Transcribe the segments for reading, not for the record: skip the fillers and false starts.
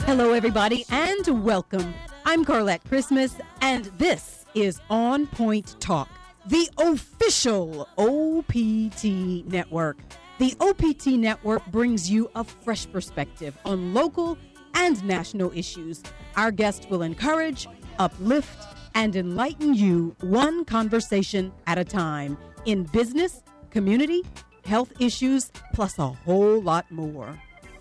Hello, everybody, and welcome. I'm Carlette Christmas, and this is On Point Talk, the official OPT network. The OPT network brings you a fresh perspective on local and national issues. Our guests will encourage, uplift, and enlighten you one conversation at a time in business, community, health issues, plus a whole lot more.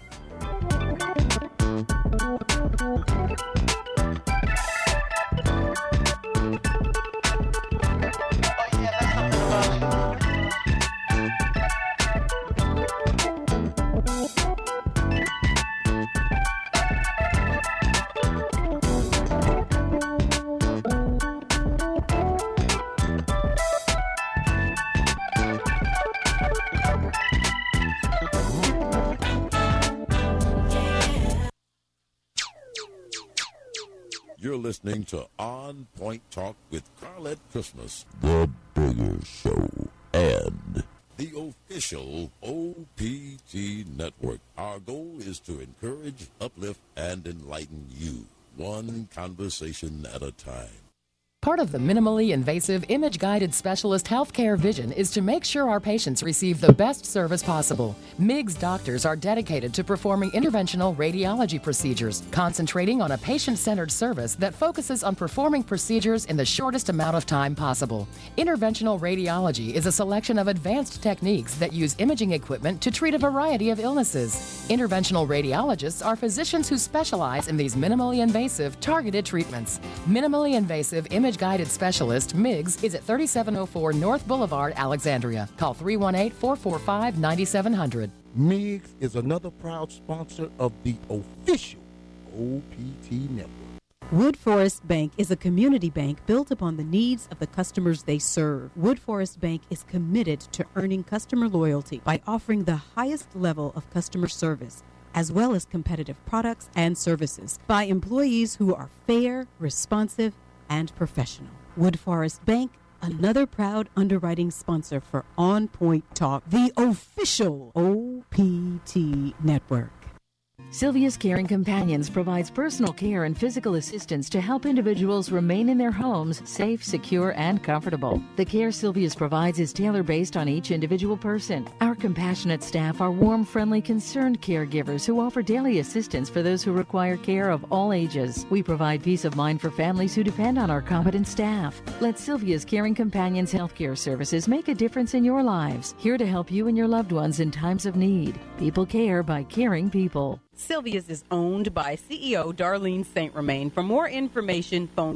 You're listening to On Point Talk with Carlette Christmas, the Bigger Show, and the official OPT network. Our goal is to encourage, uplift, and enlighten you, one conversation at a time. Part of the minimally invasive, image-guided specialist healthcare vision is to make sure our patients receive the best service possible. MIGS doctors are dedicated to performing interventional radiology procedures, concentrating on a patient-centered service that focuses on performing procedures in the shortest amount of time possible. Interventional radiology is a selection of advanced techniques that use imaging equipment to treat a variety of illnesses. Interventional radiologists are physicians who specialize in these minimally invasive, targeted treatments. Minimally invasive image-guided specialist, MIGS, is at 3704 North Boulevard, Alexandria. Call 318-445-9700. MIGS is another proud sponsor of the official OPT network. Wood Forest Bank is a community bank built upon the needs of the customers they serve. Wood Forest Bank is committed to earning customer loyalty by offering the highest level of customer service, as well as competitive products and services by employees who are fair, responsive, and professional. Wood Forest Bank, another proud underwriting sponsor for On Point Talk, the official OPT network. Sylvia's Caring Companions provides personal care and physical assistance to help individuals remain in their homes safe, secure, and comfortable. The care Sylvia's provides is tailor-based on each individual person. Our compassionate staff are warm, friendly, concerned caregivers who offer daily assistance for those who require care of all ages. We provide peace of mind for families who depend on our competent staff. Let Sylvia's Caring Companions healthcare services make a difference in your lives. Here to help you and your loved ones in times of need. People care by caring people. Sylvia's is owned by CEO Darlene St. Romain. For more information, phone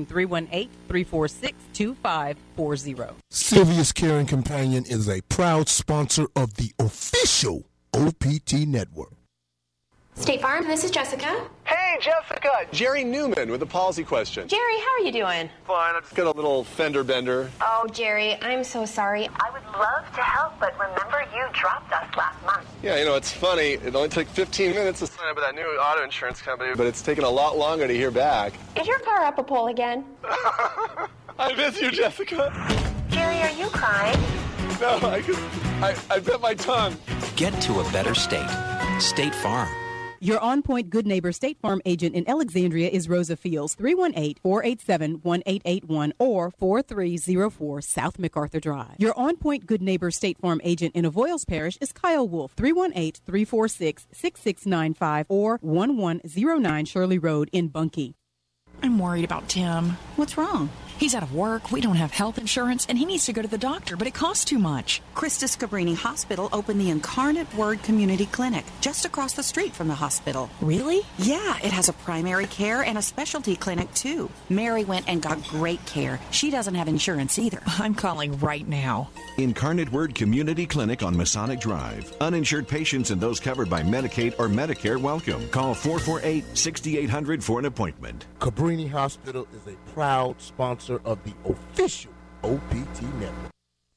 318-346-2540. Sylvia's Caring Companion is a proud sponsor of the official OPT network. State Farm, this is Jessica. Hey, Jessica! Jerry Newman with a policy question. Jerry, how are you doing? Fine, I just got a little fender bender. Oh, Jerry, I'm so sorry. I would love to help, but remember you dropped us last month. Yeah, you know, it's funny. It only took 15 minutes to sign up with that new auto insurance company, but it's taken a lot longer to hear back. Is your car up a pole again? I miss you, Jessica. Jerry, are you crying? No, I bit my tongue. Get to a better state. State Farm. Your On Point Good Neighbor State Farm agent in Alexandria is Rosa Fields, 318-487-1881 or 4304 South MacArthur Drive. Your On Point Good Neighbor State Farm agent in Avoyles Parish is Kyle Wolf, 318-346-6695 or 1109 Shirley Road in Bunkie. I'm worried about Tim. What's wrong? He's out of work, we don't have health insurance, and he needs to go to the doctor, but it costs too much. Christus Cabrini Hospital opened the Incarnate Word Community Clinic just across the street from the hospital. Really? Yeah, it has a primary care and a specialty clinic, too. Mary went and got great care. She doesn't have insurance either. I'm calling right now. Incarnate Word Community Clinic on Masonic Drive. Uninsured patients and those covered by Medicaid or Medicare welcome. Call 448-6800 for an appointment. Cabrini Hospital is a proud sponsor of the official OPT network.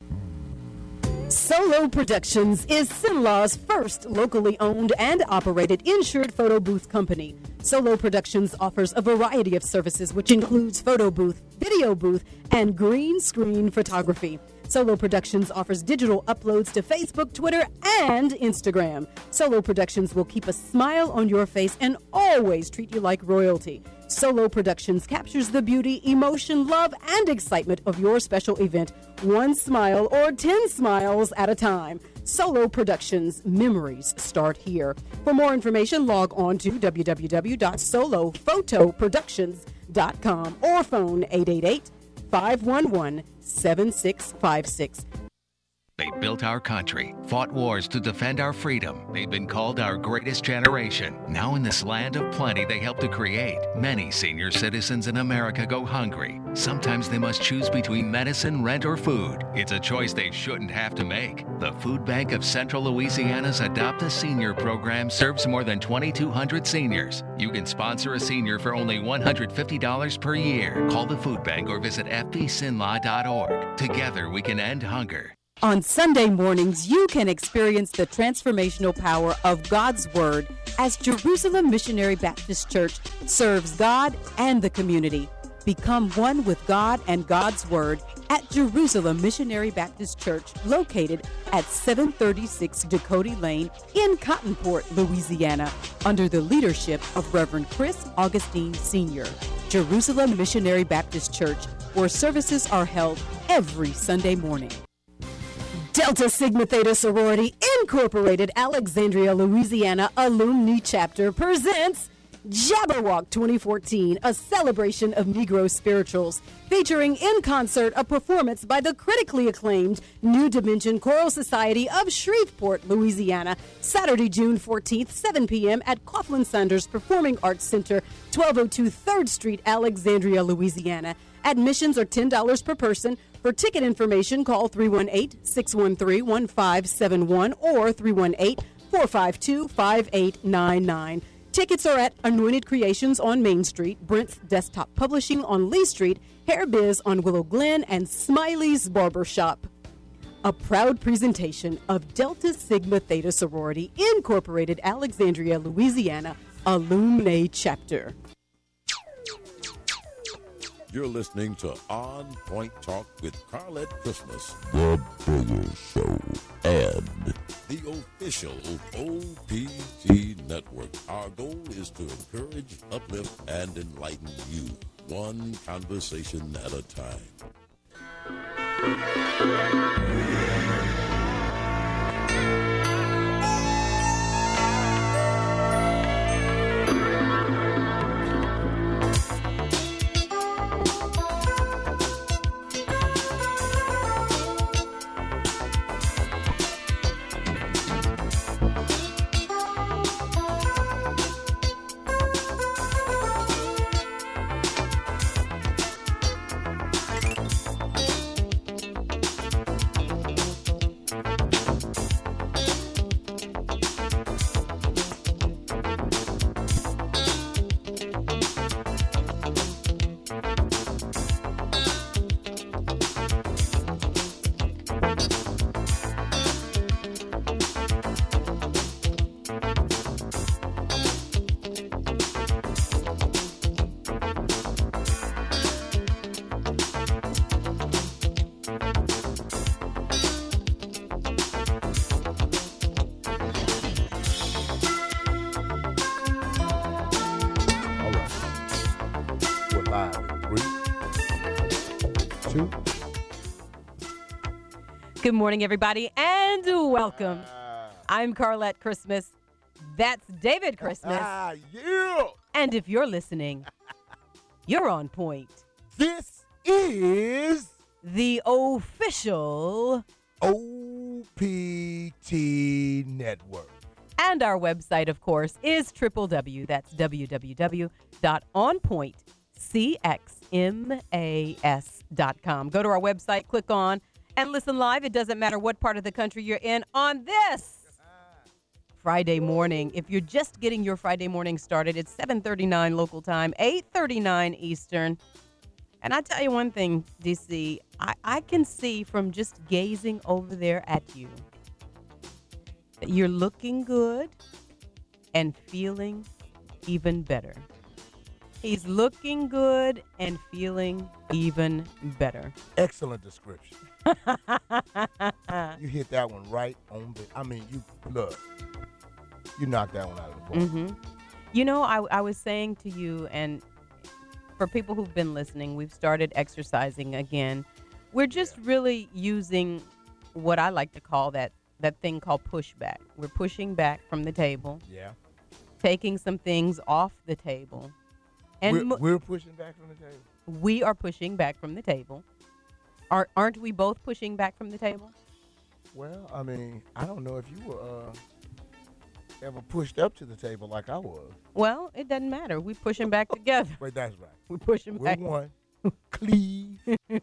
Solo Productions is Sinlaw's first locally owned and operated insured photo booth company. Solo Productions offers a variety of services which includes photo booth, video booth, and green screen photography. Solo Productions offers digital uploads to Facebook, Twitter, and Instagram. Solo Productions will keep a smile on your face and always treat you like royalty. Solo Productions captures the beauty, emotion, love, and excitement of your special event, one smile or 10 smiles at a time. Solo Productions, memories start here. For more information, log on to www.solophotoproductions.com or phone 888-511-7656. They built our country, fought wars to defend our freedom. They've been called our greatest generation. Now in this land of plenty they helped to create, many senior citizens in America go hungry. Sometimes they must choose between medicine, rent, or food. It's a choice they shouldn't have to make. The Food Bank of Central Louisiana's Adopt a Senior program serves more than 2,200 seniors. You can sponsor a senior for only $150 per year. Call the Food Bank or visit fbsinlaw.org. Together we can end hunger. On Sunday mornings, you can experience the transformational power of God's Word as Jerusalem Missionary Baptist Church serves God and the community. Become one with God and God's Word at Jerusalem Missionary Baptist Church, located at 736 Dakota Lane in Cottonport, Louisiana, under the leadership of Reverend Chris Augustine Sr. Jerusalem Missionary Baptist Church, where services are held every Sunday morning. Delta Sigma Theta Sorority Incorporated Alexandria, Louisiana Alumni Chapter presents Jabberwock 2014, a celebration of Negro spirituals, featuring in concert a performance by the critically acclaimed New Dimension Choral Society of Shreveport, Louisiana, Saturday, June 14th, 7 p.m. at Coughlin Sanders Performing Arts Center, 1202 3rd Street, Alexandria, Louisiana. Admissions are $10 per person. For ticket information, call 318-613-1571 or 318-452-5899. Tickets are at Anointed Creations on Main Street, Brent's Desktop Publishing on Lee Street, Hair Biz on Willow Glen, and Smiley's Barbershop. A proud presentation of Delta Sigma Theta Sorority Incorporated, Alexandria, Louisiana Alumni Chapter. You're listening to On Point Talk with Carlette Christmas, the Bigger Show, and the official OPT Network. Our goal is to encourage, uplift, and enlighten you, one conversation at a time. Good morning, everybody, and welcome. I'm Carlette Christmas. That's David Christmas. Yeah. And if you're listening, you're on point. This is the official OPT Network. And our website, of course, is www.onpointcxmas.com. Go to our website, click on, and listen live. It doesn't matter what part of the country you're in on this Friday morning. If you're just getting your Friday morning started, it's 7:39 local time, 8:39 Eastern. And I tell you one thing, DC, I can see from just gazing over there at you that you're looking good and feeling even better. He's looking good and feeling even better. Excellent description. You hit that one right on the. I mean, you knocked that one out of the park. Mm-hmm. You know, I was saying to you, and for people who've been listening, we've started exercising again. We're just really using what I like to call that thing called pushback. We're pushing back from the table. Yeah. Taking some things off the table. And we're pushing back from the table? We are pushing back from the table. Aren't we both pushing back from the table? Well, I mean, I don't know if you were ever pushed up to the table like I was. Well, it doesn't matter. We're pushing back together. Wait, that's right. We're pushing back. We're one. Cleave.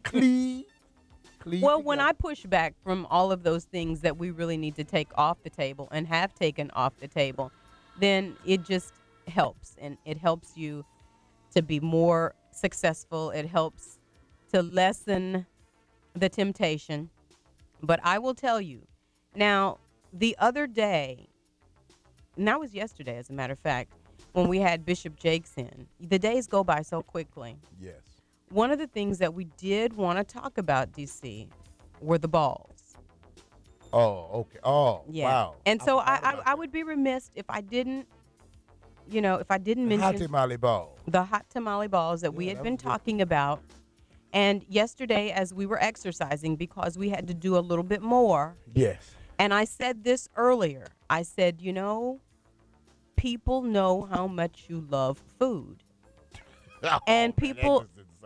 Well, when I push back from all of those things that we really need to take off the table and have taken off the table, then it just helps. And it helps you to be more successful. It helps to lessen the temptation. But I will tell you, now, the other day, and that was yesterday, as a matter of fact, when we had Bishop Jakes in, the days go by so quickly. Yes. One of the things that we did want to talk about, DC, were the balls. Oh, okay. Oh, yeah. Wow. And so I would be remiss if I didn't, mention hot tamale balls. The hot tamale balls that we had been talking about. And yesterday, as we were exercising, because we had to do a little bit more. Yes. And I said this earlier. I said, people know how much you love food. And people,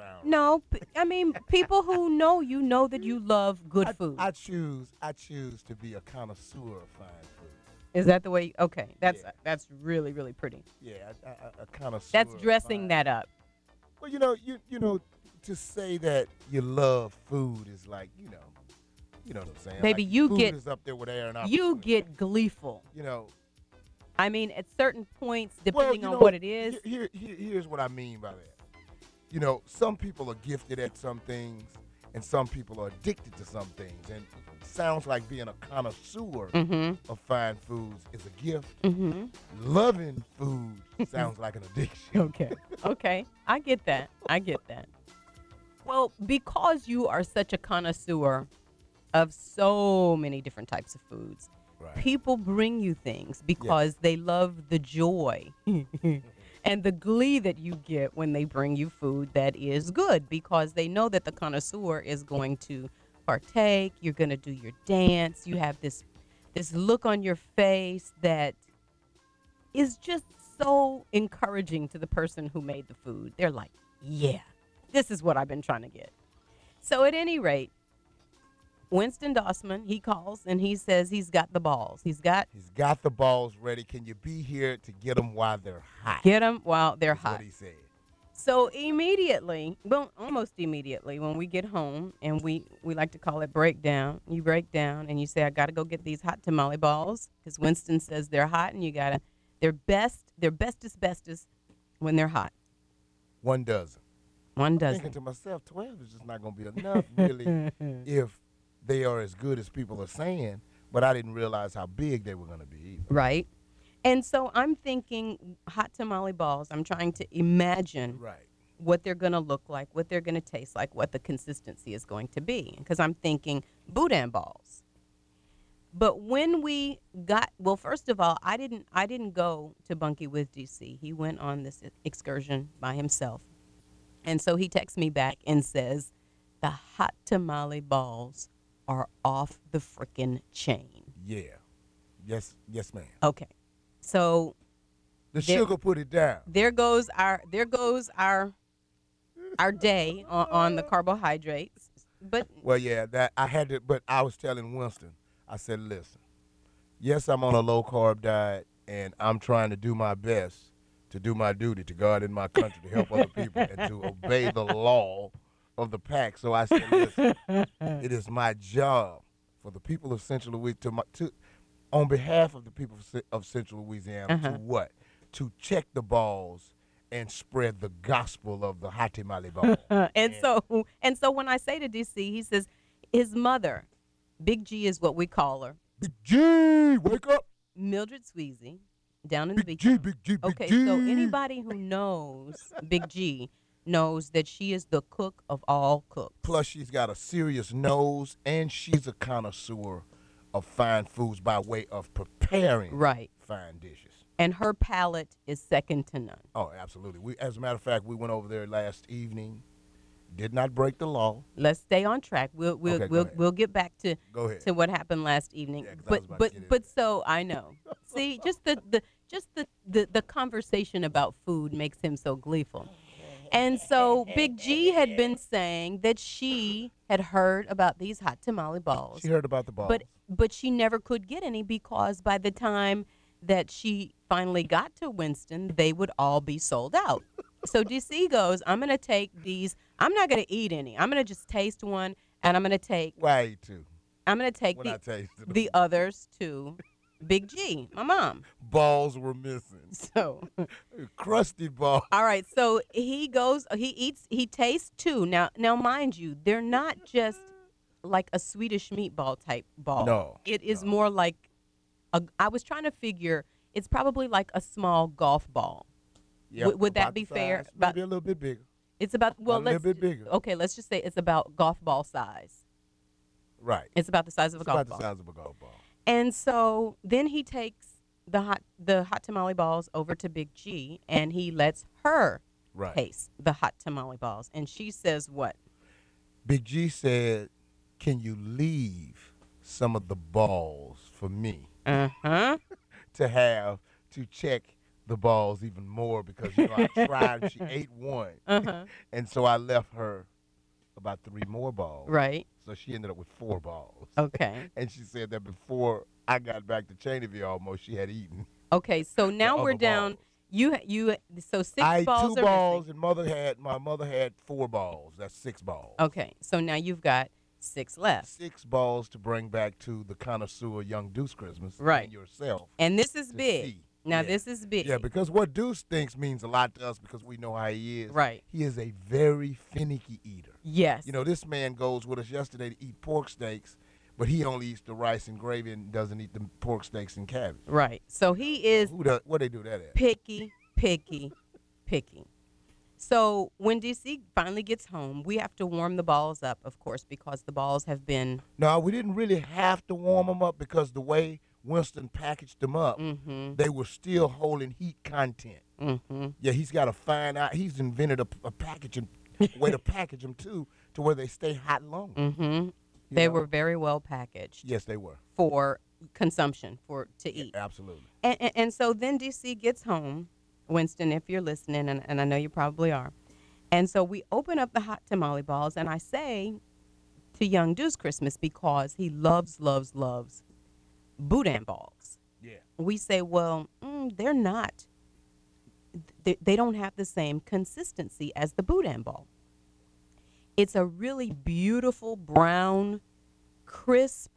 people who know you know that you love good food. I choose to be a connoisseur of fine food. Is that the way? Okay, that's really, really pretty. Yeah, a connoisseur. That's dressing that up. Well, you know, to say that you love food is like, you know what I'm saying? Baby, like you food get is up there with air and you get gleeful. I mean, at certain points, depending on what it is. Here's what I mean by that. Some people are gifted at some things, and some people are addicted to some things. And it sounds like being a connoisseur of fine foods is a gift. Mm-hmm. Loving food sounds like an addiction. Okay. I get that. Well, because you are such a connoisseur of so many different types of foods, right. People bring you things because they love the joy and the glee that you get when they bring you food that is good, because they know that the connoisseur is going to partake. You're going to do your dance. You have this look on your face that is just so encouraging to the person who made the food. They're like, yeah, this is what I've been trying to get. So at any rate, Winston Dossman, he calls and he says he's got the balls. He's got the balls ready. Can you be here to get them while they're hot? Get them while they're hot. That's what he said. So almost immediately, when we get home, and we like to call it breakdown. You break down and you say, I got to go get these hot tamale balls, because Winston says they're hot, and they're bestest when they're hot. 1 dozen. I'm thinking to myself, 12 is just not going to be enough, really, if they are as good as people are saying, but I didn't realize how big they were going to be either. Right. And so I'm thinking hot tamale balls. I'm trying to imagine what they're going to look like, what they're going to taste like, what the consistency is going to be. Because I'm thinking boudin balls. But when first of all, I didn't go to Bunkie with DC. He went on this excursion by himself. And so he texts me back and says, the hot tamale balls are off the frickin' chain. Yeah. Yes, ma'am. Okay. So the sugar put it down. There goes our day on the carbohydrates. But I was telling Winston, I said, listen, yes, I'm on a low carb diet, and I'm trying to do my best to do my duty to God in my country, to help other people, and to obey the law of the pack. So I said, listen, it is my job for the people of Central Louisiana, on behalf of the people of Central Louisiana, to check the balls and spread the gospel of the hot tamale ball. and so when I say to DC, he says his mother, Big G is what we call her. Big G, wake up. Mildred Sweezy, down in the beach. Big G. Okay, so anybody who knows Big G knows that she is the cook of all cooks. Plus, she's got a serious nose, and she's a connoisseur of fine foods by way of preparing fine dishes. And her palate is second to none. Oh, absolutely. As a matter of fact, we went over there last evening. Did not break the law. Let's stay on track. We'll get back to what happened last evening. Yeah, but so I know. See, just the conversation about food makes him so gleeful. And so Big G had been saying that she had heard about these hot tamale balls. She heard about the balls. But she never could get any because by the time that she finally got to Winston, they would all be sold out. So DC goes, I'm going to take these. I'm not going to eat any. I'm going to just taste one, and I'm going to take. Why eat two? I'm going to take the others to Big G, my mom. Balls were missing. So crusty balls. All right, so he goes. He tastes two. Now, mind you, they're not just like a Swedish meatball type ball. No, it is more like I was trying to figure. It's probably like a small golf ball. Yep, would that be fair? Maybe a little bit bigger. It's about a little bit bigger. Okay, let's just say it's about golf ball size. Right. It's about the size of a golf ball. It's about the size of a golf ball. And so then he takes the hot tamale balls over to Big G, and he lets her taste the hot tamale balls. And she says what? Big G said, "Can you leave some of the balls for me?" To have to check the balls even more because I tried. She ate one, and so I left her about 3 more balls. Right. So she ended up with 4 balls. Okay. And she said that before I got back to Cheneyville, almost she had eaten. Okay, so now we're down. Balls. So 6 I balls. I ate 2 balls, and my mother had 4 balls. That's 6 balls. Okay, so now you've got 6 left. 6 balls to bring back to the connoisseur Young Deuce Christmas and yourself. And this is big. Now this is big. Yeah, because what Deuce thinks means a lot to us because we know how he is. Right. He is a very finicky eater. Yes. This man goes with us yesterday to eat pork steaks, but he only eats the rice and gravy and doesn't eat the pork steaks and cabbage. Right. So he is what they do that at? Picky. So when DC finally gets home, we have to warm the balls up, of course, because the balls have been. No, we didn't really have to warm them up because the way Winston packaged them up, they were still holding heat content. Yeah, he's got a fine eye. He's invented a packaging way to package them too, to where they stay hot long. They were very well packaged. Yes, they were for consumption, to eat. Yeah, absolutely. And so then DC gets home, Winston, if you're listening, and I know you probably are. And so we open up the hot tamale balls, and I say to Young Deuce Christmas, because he loves boudin balls. Yeah. We say, well, they're not. They don't have the same consistency as the boudin ball. It's a really beautiful brown, crisp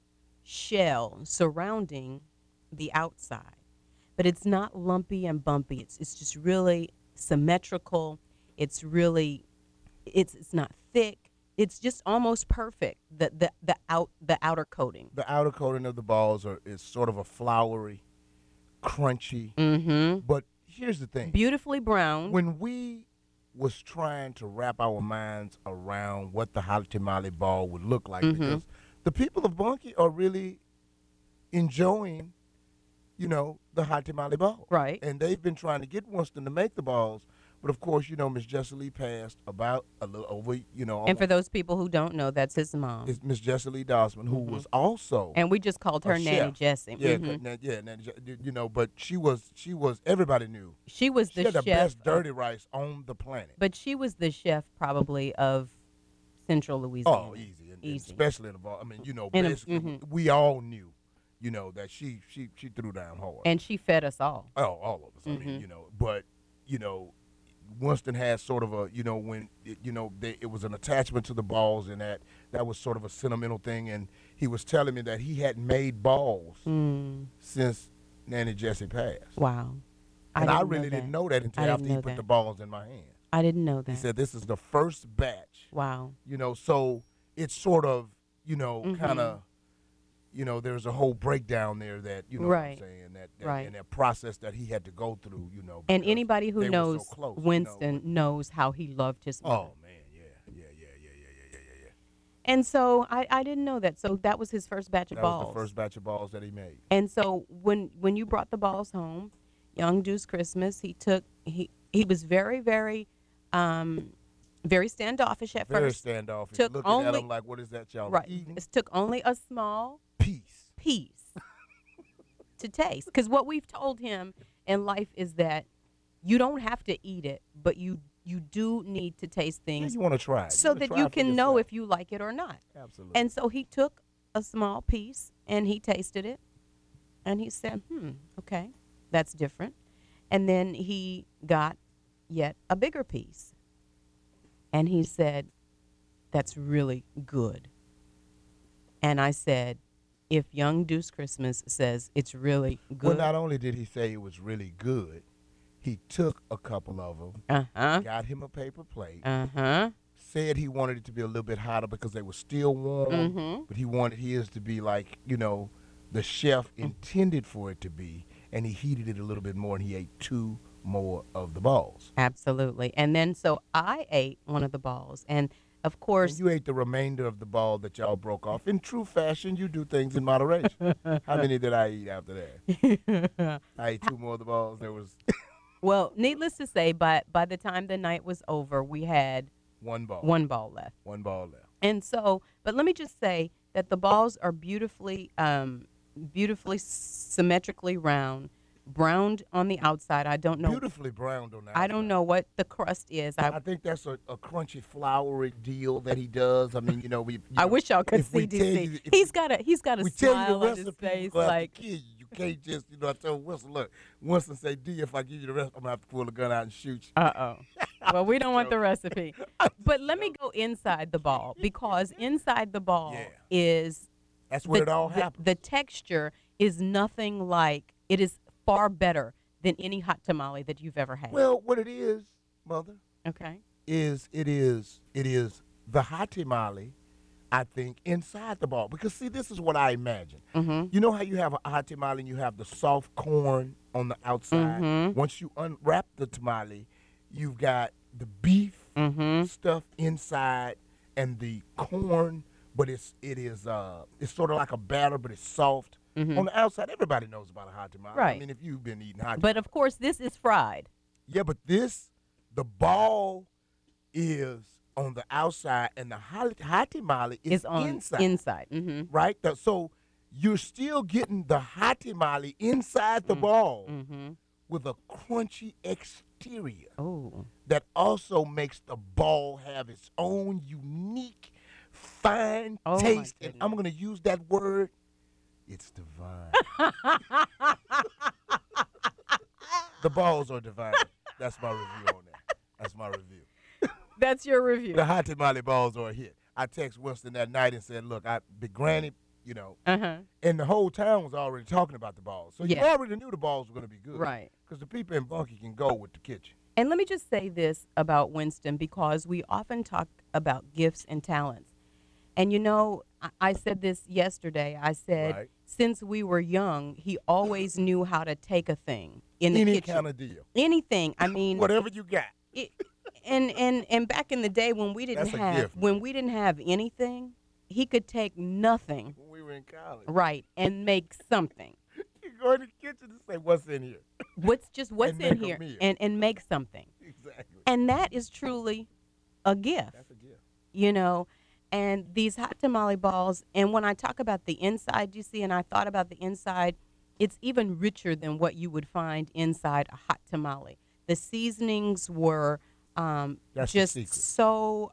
shell surrounding the outside, but it's not lumpy and bumpy. It's just really symmetrical. It's really, it's not thick. It's just almost perfect. The outer coating. The outer coating of the balls is sort of a floury, crunchy. But here's the thing. Beautifully brown. When we was trying to wrap our minds around what the hot tamale ball would look like, because the people of Bunkie are really enjoying, the hot tamale ball. Right. And they've been trying to get Winston to make the balls. But, of course, Miss Jessie Lee passed about a little over, And for those people who don't know, that's his mom. It's Miss Jessie Lee Dossman, who was also and we just called her Nanny Jessie. Yeah, but she was, everybody knew. She was she had the best dirty rice on the planet. But she was the chef probably of Central Louisiana. Oh, easy. Especially in the ball. I mean, basically, we all knew, that she threw down hard. And she fed us all. Oh, all of us. I mean, but, Winston had sort of a, when, it was an attachment to the balls, and that was sort of a sentimental thing. And he was telling me that he hadn't made balls since Nanny Jessie passed. Wow. And I really didn't know that until after he put the balls in my hand. I didn't know that. He said this is the first batch. Wow. So it's sort of, kind of there's a whole breakdown there that, what I'm Right. saying, that Right. and that process that he had to go through, And because anybody who they were knows so close, Winston knows how he loved his mother. Oh, man, yeah. And so I didn't know that. So that was his first batch of That balls. was the first batch of balls that he made. And so when you brought the balls home, Young Deuce Christmas, he was very, very, very standoffish at Very first. standoffish. Took Looking at only- him like, what is that y'all Right. eating? It took only a small piece to taste. Because what we've told him in life is that you don't have to eat it, but you do need to taste things. You want to try it. So wanna that try you it for can know yourself. if you like it or not. Absolutely. And so he took a small piece and he tasted it and he said, okay, that's different. And then he got yet a bigger piece. And he said, that's really good. And I said, if Young Deuce Christmas says it's really good. Well, not only did he say it was really good, he took a couple of them, got him a paper plate, said he wanted it to be a little bit hotter because they were still warm, but he wanted his to be like, the chef intended for it to be, and he heated it a little bit more, and he ate 2 more of the balls. Absolutely. And then so I ate one of the balls, and of course, And you ate the remainder of the ball that y'all broke off. In true fashion, you do things in moderation. How many did I eat after that? I ate 2 more of the balls. There was well, needless to say, by the time the night was over, we had 1 ball. 1 ball left. 1 ball left. And so, but let me just say that the balls are beautifully symmetrically round, browned on the outside. I don't know. Beautifully browned on the outside. I don't know what the crust is. I think that's a crunchy, floury deal that he does. I mean, I wish y'all could if we see tell DC. you- if He's got a we tell you smile the on his recipe, face, we're gonna have like to kill you. You can't just, I told Winston, look, Winston say, D, if I give you the rest, I'm gonna have to pull the gun out and shoot you. Well, we don't want the recipe. But let me go inside the ball, because inside the ball is that's where it all happens. The texture is nothing like, it is far better than any hot tamale that you've ever had. Well, what it is, Mother, okay, is it is the hot tamale, I think, inside the ball. Because, see, this is what I imagine. You know how you have a hot tamale and you have the soft corn on the outside? Once you unwrap the tamale, you've got the beef stuff inside and the corn, but it's sort of like a batter, but it's soft. On the outside, everybody knows about a hot tamale. Right. I mean, if you've been eating hot tamale. But of course, this is fried. Yeah, but the ball is on the outside, and the hot tamale is on inside. Right? So you're still getting the hot tamale inside the ball with a crunchy exterior that also makes the ball have its own unique, fine taste. And I'm going to use that word. It's divine. The balls are divine. That's my review on that. That's my review. That's your review. The hot tamale balls are a hit. I text Winston that night and said, look, Big Granny, and the whole town was already talking about the balls. So you already knew the balls were going to be good. Right. Because the people in Bunkie can go with the kitchen. And let me just say this about Winston, because we often talk about gifts and talents. And, I said this yesterday. I said, since we were young, he always knew how to take a thing in the kitchen. Any kind of deal. Anything. I mean. Whatever you got. And back in the day when we didn't have anything, he could take nothing. When we were in college. Right. And make something. You go in the kitchen and say, what's in here? What's in here and make something. Exactly. And that is truly a gift. That's a gift. And these hot tamale balls, and when I talk about the inside, you see, and I thought about the inside, it's even richer than what you would find inside a hot tamale. The seasonings were just so.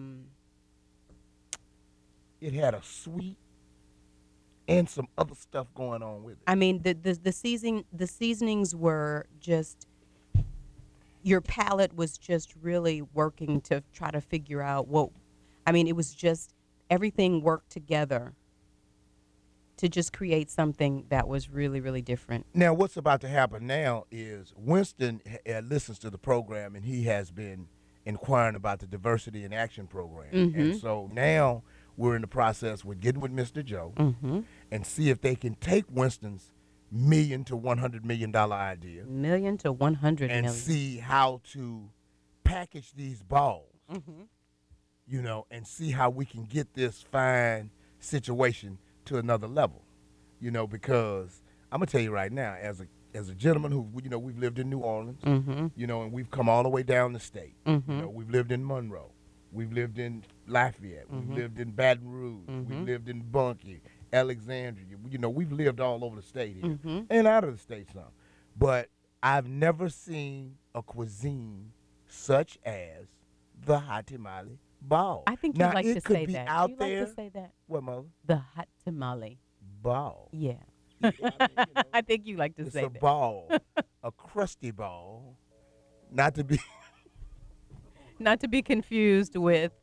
It had a sweet and some other stuff going on with it. I mean, the seasonings were just. Your palate was just really working to try to figure out what. I mean, it was just everything worked together to just create something that was really, really different. Now, what's about to happen now is Winston listens to the program, and he has been inquiring about the Diversity in Action program. And so now we're in the process with getting with Mr. Joe and see if they can take Winston's $1 million to $100 million idea. $1 million to $100 million. And see how to package these balls, you know, and see how we can get this fine situation to another level, you know, because I'm going to tell you right now, as a gentleman who, you know, we've lived in New Orleans, you know, and we've come all the way down the state. You know, we've lived in Monroe. We've lived in Lafayette. We've lived in Baton Rouge. We've lived in Bunkie, Alexandria. You know, we've lived all over the state here and out of the state some. But I've never seen a cuisine such as the hot tamale ball. I think you like to say that. Out you there. like to say that? What, Mother? The hot tamale ball. Yeah. I mean, you know, I think you like to say that. It's a ball, a crusty ball, not to be not to be confused with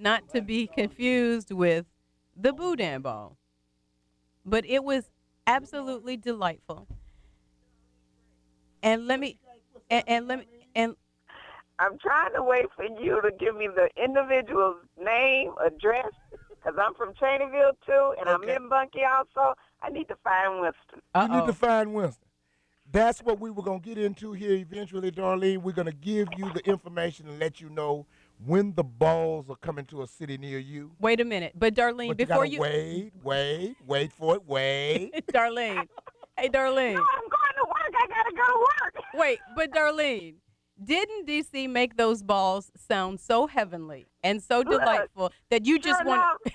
the boudin ball. But it was absolutely delightful. And let me I'm trying to wait for you to give me the individual's name, address, because I'm from Cheneyville too, and I'm in Bunkie also. I need to find Winston. You need to find Winston. That's what we were going to get into here eventually, Darlene. We're going to give you the information and let you know when the balls are coming to a city near you. Wait a minute. But, Darlene, but before you... Wait for it, wait. Darlene. Hey, Darlene. No, I'm going to work. I got to go to work. Wait, but, Darlene, didn't DC make those balls sound so heavenly and so delightful that you just want to...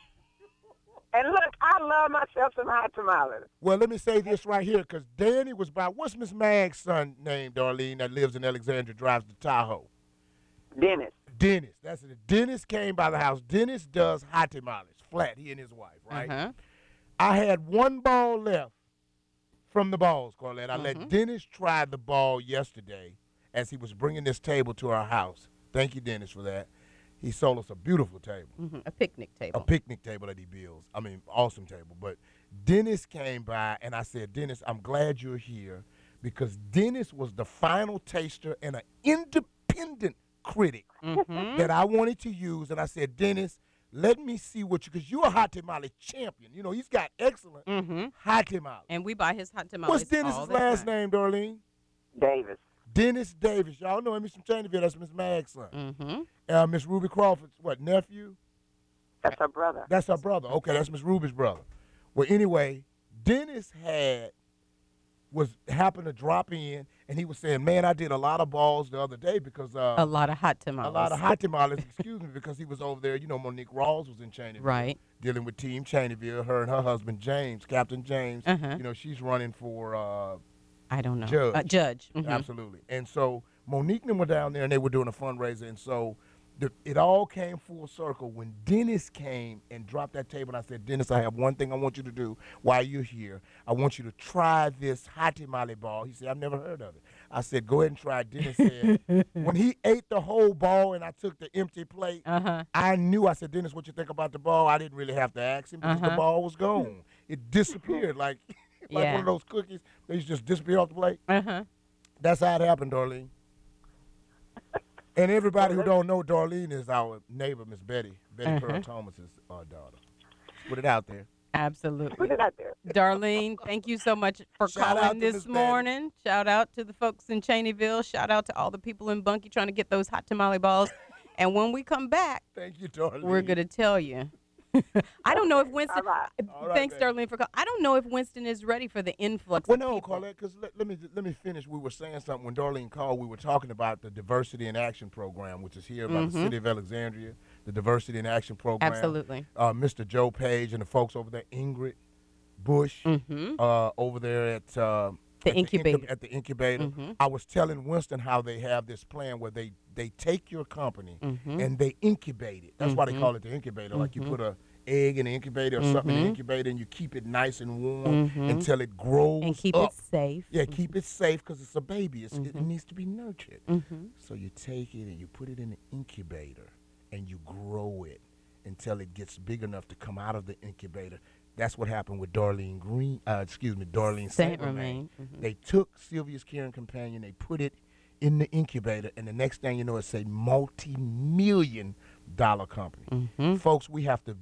And look, I love myself some hot tamales. Well, let me say this right here, because Danny was by, what's Miss Mag's son named, Darlene, that lives in Alexandria, drives the Tahoe? Dennis. That's it. Dennis came by the house. Dennis does hot tamales, flat, he and his wife, right? I had one ball left from the balls, Carlette. I let Dennis try the ball yesterday as he was bringing this table to our house. Thank you, Dennis, for that. He sold us a beautiful table. A picnic table. A picnic table that he builds. I mean, awesome table. But Dennis came by, and I said, Dennis, I'm glad you're here, because Dennis was the final taster and an independent critic that I wanted to use. And I said, Dennis, let me see what you, because you're a hot tamale champion. You know, he's got excellent hot tamales. And we buy his hot tamales. What's Dennis's last name, Darlene? Davis. Dennis Davis. Y'all know him. He's from Cheneyville. That's Miss Mag's son. Miss Ruby Crawford's, nephew? That's her brother. That's her brother. Okay, that's Miss Ruby's brother. Well, anyway, Dennis happened to drop in, and he was saying, man, I did a lot of balls the other day because a lot of hot tamales. A lot of hot tamales, excuse me, because he was over there. You know, Monique Rawls was in Cheneyville. Right. Dealing with Team Cheneyville, her and her husband, James, Captain James. You know, she's running for I don't know. Judge. Absolutely. And so Monique and them were down there, and they were doing a fundraiser. And so it all came full circle when Dennis came and dropped that table. And I said, Dennis, I have one thing I want you to do while you're here. I want you to try this hot tamale ball. He said, I've never heard of it. I said, go ahead and try it. Dennis said, when he ate the whole ball and I took the empty plate, I knew. I said, Dennis, what you think about the ball? I didn't really have to ask him because the ball was gone. It disappeared like one of those cookies. They just disappear off the plate. That's how it happened, Darlene. And everybody who don't know, Darlene is our neighbor, Miss Betty Pearl Thomas's daughter. Put it out there. Absolutely. Put it out there. Darlene, thank you so much for calling this morning. Shout out to the folks in Cheneyville. Shout out to all the people in Bunkie trying to get those hot tamale balls. And when we come back, thank you, Darlene. We're going to tell you. I don't know if Winston. All right, thanks, Darlene, for calling. I don't know if Winston is ready for the influx. Well, no, Carlette, because let me finish. We were saying something when Darlene called. We were talking about the Diversity in Action program, which is here by the city of Alexandria. The Diversity in Action program. Absolutely. Mr. Joe Page and the folks over there, Ingrid Bush, over there at the incubator. I was telling Winston how they have this plan where they take your company and they incubate it. That's why they call it the incubator. Like you put a egg in the incubator or something in the incubator, and you keep it nice and warm until it grows and keep up. It safe. Yeah, keep it safe because it's a baby. It needs to be nurtured. So you take it and you put it in the incubator and you grow it until it gets big enough to come out of the incubator. That's what happened with Darlene Saint Romain. They took Sylvia's Caring Companion, they put it in the incubator, and the next thing you know, it's a multi-million-dollar company. Folks, we have to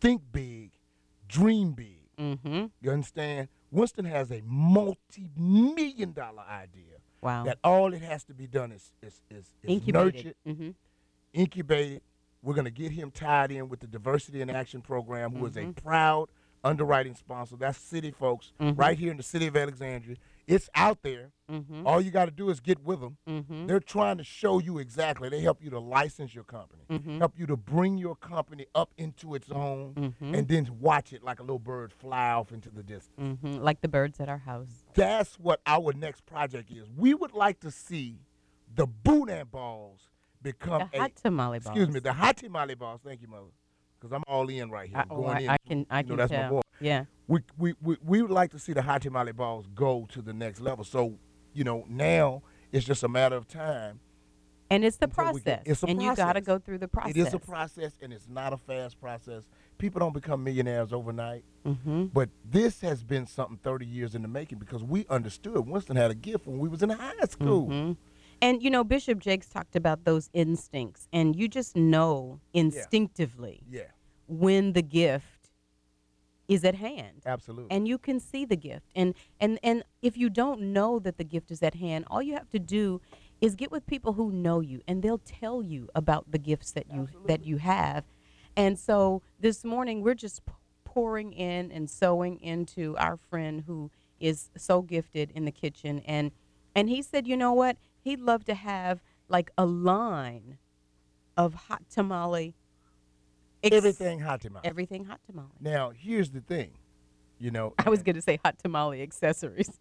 think big, dream big. Mm-hmm. You understand? Winston has a multi-million-dollar idea. Wow. That all it has to be done is Incubated. nurtured, incubated. We're going to get him tied in with the Diversity in Action program, who is a proud underwriting sponsor. That's city folks right here in the city of Alexandria. It's out there. All you got to do is get with them. They're trying to show you exactly. They help you to license your company, help you to bring your company up into its own, and then watch it like a little bird fly off into the distance. Like the birds at our house. That's what our next project is. We would like to see the Boudin balls become the hot tamale balls. Excuse me, the hot tamale balls. Thank you, Mother, because I'm all in right here. I can that's tell. my boy. Yeah. We would like to see the hot tamale balls go to the next level. So, now it's just a matter of time. And it's the process. It's a process. You got to go through the process. It is a process, and it's not a fast process. People don't become millionaires overnight. But this has been something 30 years in the making, because we understood Winston had a gift when we was in high school. And, Bishop Jakes talked about those instincts, and you just know instinctively when the gift is at hand. Absolutely. And you can see the gift. And if you don't know that the gift is at hand, all you have to do is get with people who know you, and they'll tell you about the gifts that you have. And so this morning we're just pouring in and sowing into our friend who is so gifted in the kitchen. And he said, you know what? He'd love to have like a line of hot tamale. Everything hot tamale. Everything hot tamale. Now, here's the thing. I was going to say hot tamale accessories.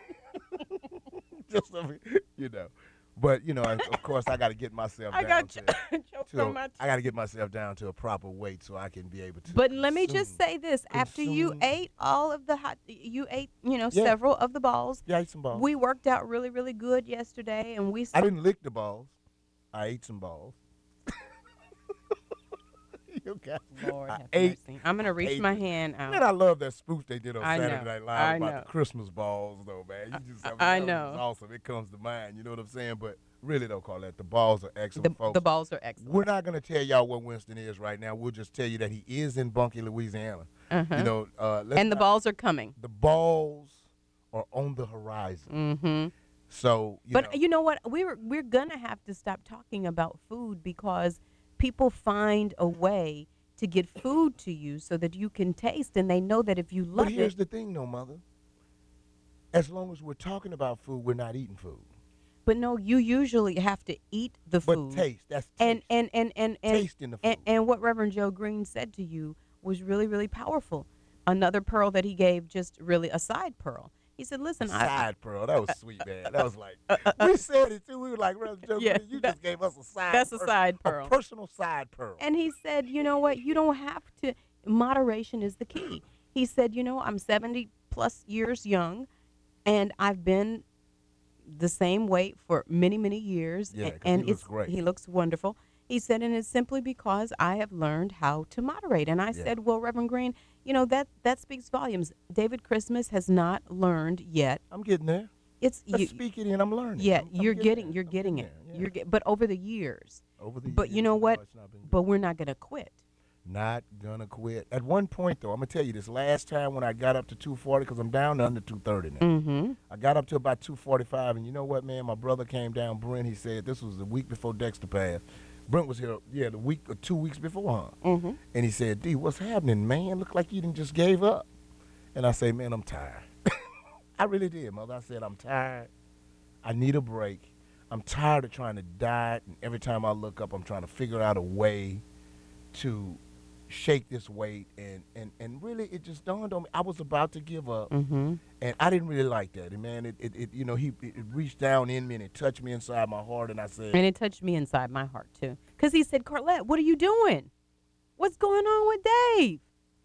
Just, But, of course, I got to get myself down I got to get myself down to a proper weight so I can be able to. But let me just say this. After you ate all of the several of the balls. Yeah, I ate some balls. We worked out really, really good yesterday. And I didn't lick the balls. I ate some balls. Lord have mercy. I'm going to reach my hand out. Man, I love that spoof they did on Saturday Night Live about the Christmas balls, though, man. I know. It's awesome. It comes to mind. You know what I'm saying? But really, don't call that. The balls are excellent, folks. The balls are excellent. We're not going to tell y'all what Winston is right now. We'll just tell you that he is in Bunkie, Louisiana. And the balls are coming. The balls are on the horizon. So, but you know what? We're going to have to stop talking about food, because people find a way to get food to you so that you can taste, and they know that if you love it. But here's the thing, though, Mother. As long as we're talking about food, we're not eating food. But no, you usually have to eat the food. But taste, that's taste. And tasting the food. And what Reverend Joe Green said to you was really, really powerful. Another pearl that he gave, just really a side pearl. He said, listen, side pearl. That was sweet, man. That was like, we said it too. We were like, Reverend Joe Green, you just gave us a side That's a side pearl. A personal side pearl. And he said, you know what? You don't have to. Moderation is the key. He said, I'm 70 plus years young, and I've been the same weight for many, many years. Yeah, and he looks great. He looks wonderful. He said, and it's simply because I have learned how to moderate. And I said, well, Reverend Green, that speaks volumes. David Christmas has not learned yet. I'm getting there. Let's speak it in. I'm learning. Yeah, you're getting it. Yeah. But over the years. But you know what? But we're not going to quit. Not gonna quit. At one point, though, I'm gonna tell you this. Last time when I got up to 240, because I'm down to under 230 now. I got up to about 245, and you know what, man? My brother came down, Brent. He said this was the week before Dexter passed. Brent was here, the week or 2 weeks before, huh? And he said, D, what's happening, man? Look like you done just gave up. And I say, man, I'm tired. I really did, Mother. I said, I'm tired. I need a break. I'm tired of trying to diet, and every time I look up, I'm trying to figure out a way to shake this weight, and really it just dawned on me I was about to give up, and I didn't really like that. And man, it reached down in me and it touched me inside my heart, and I said, and it touched me inside my heart too, because he said, Carlette, what are you doing? What's going on with Dave?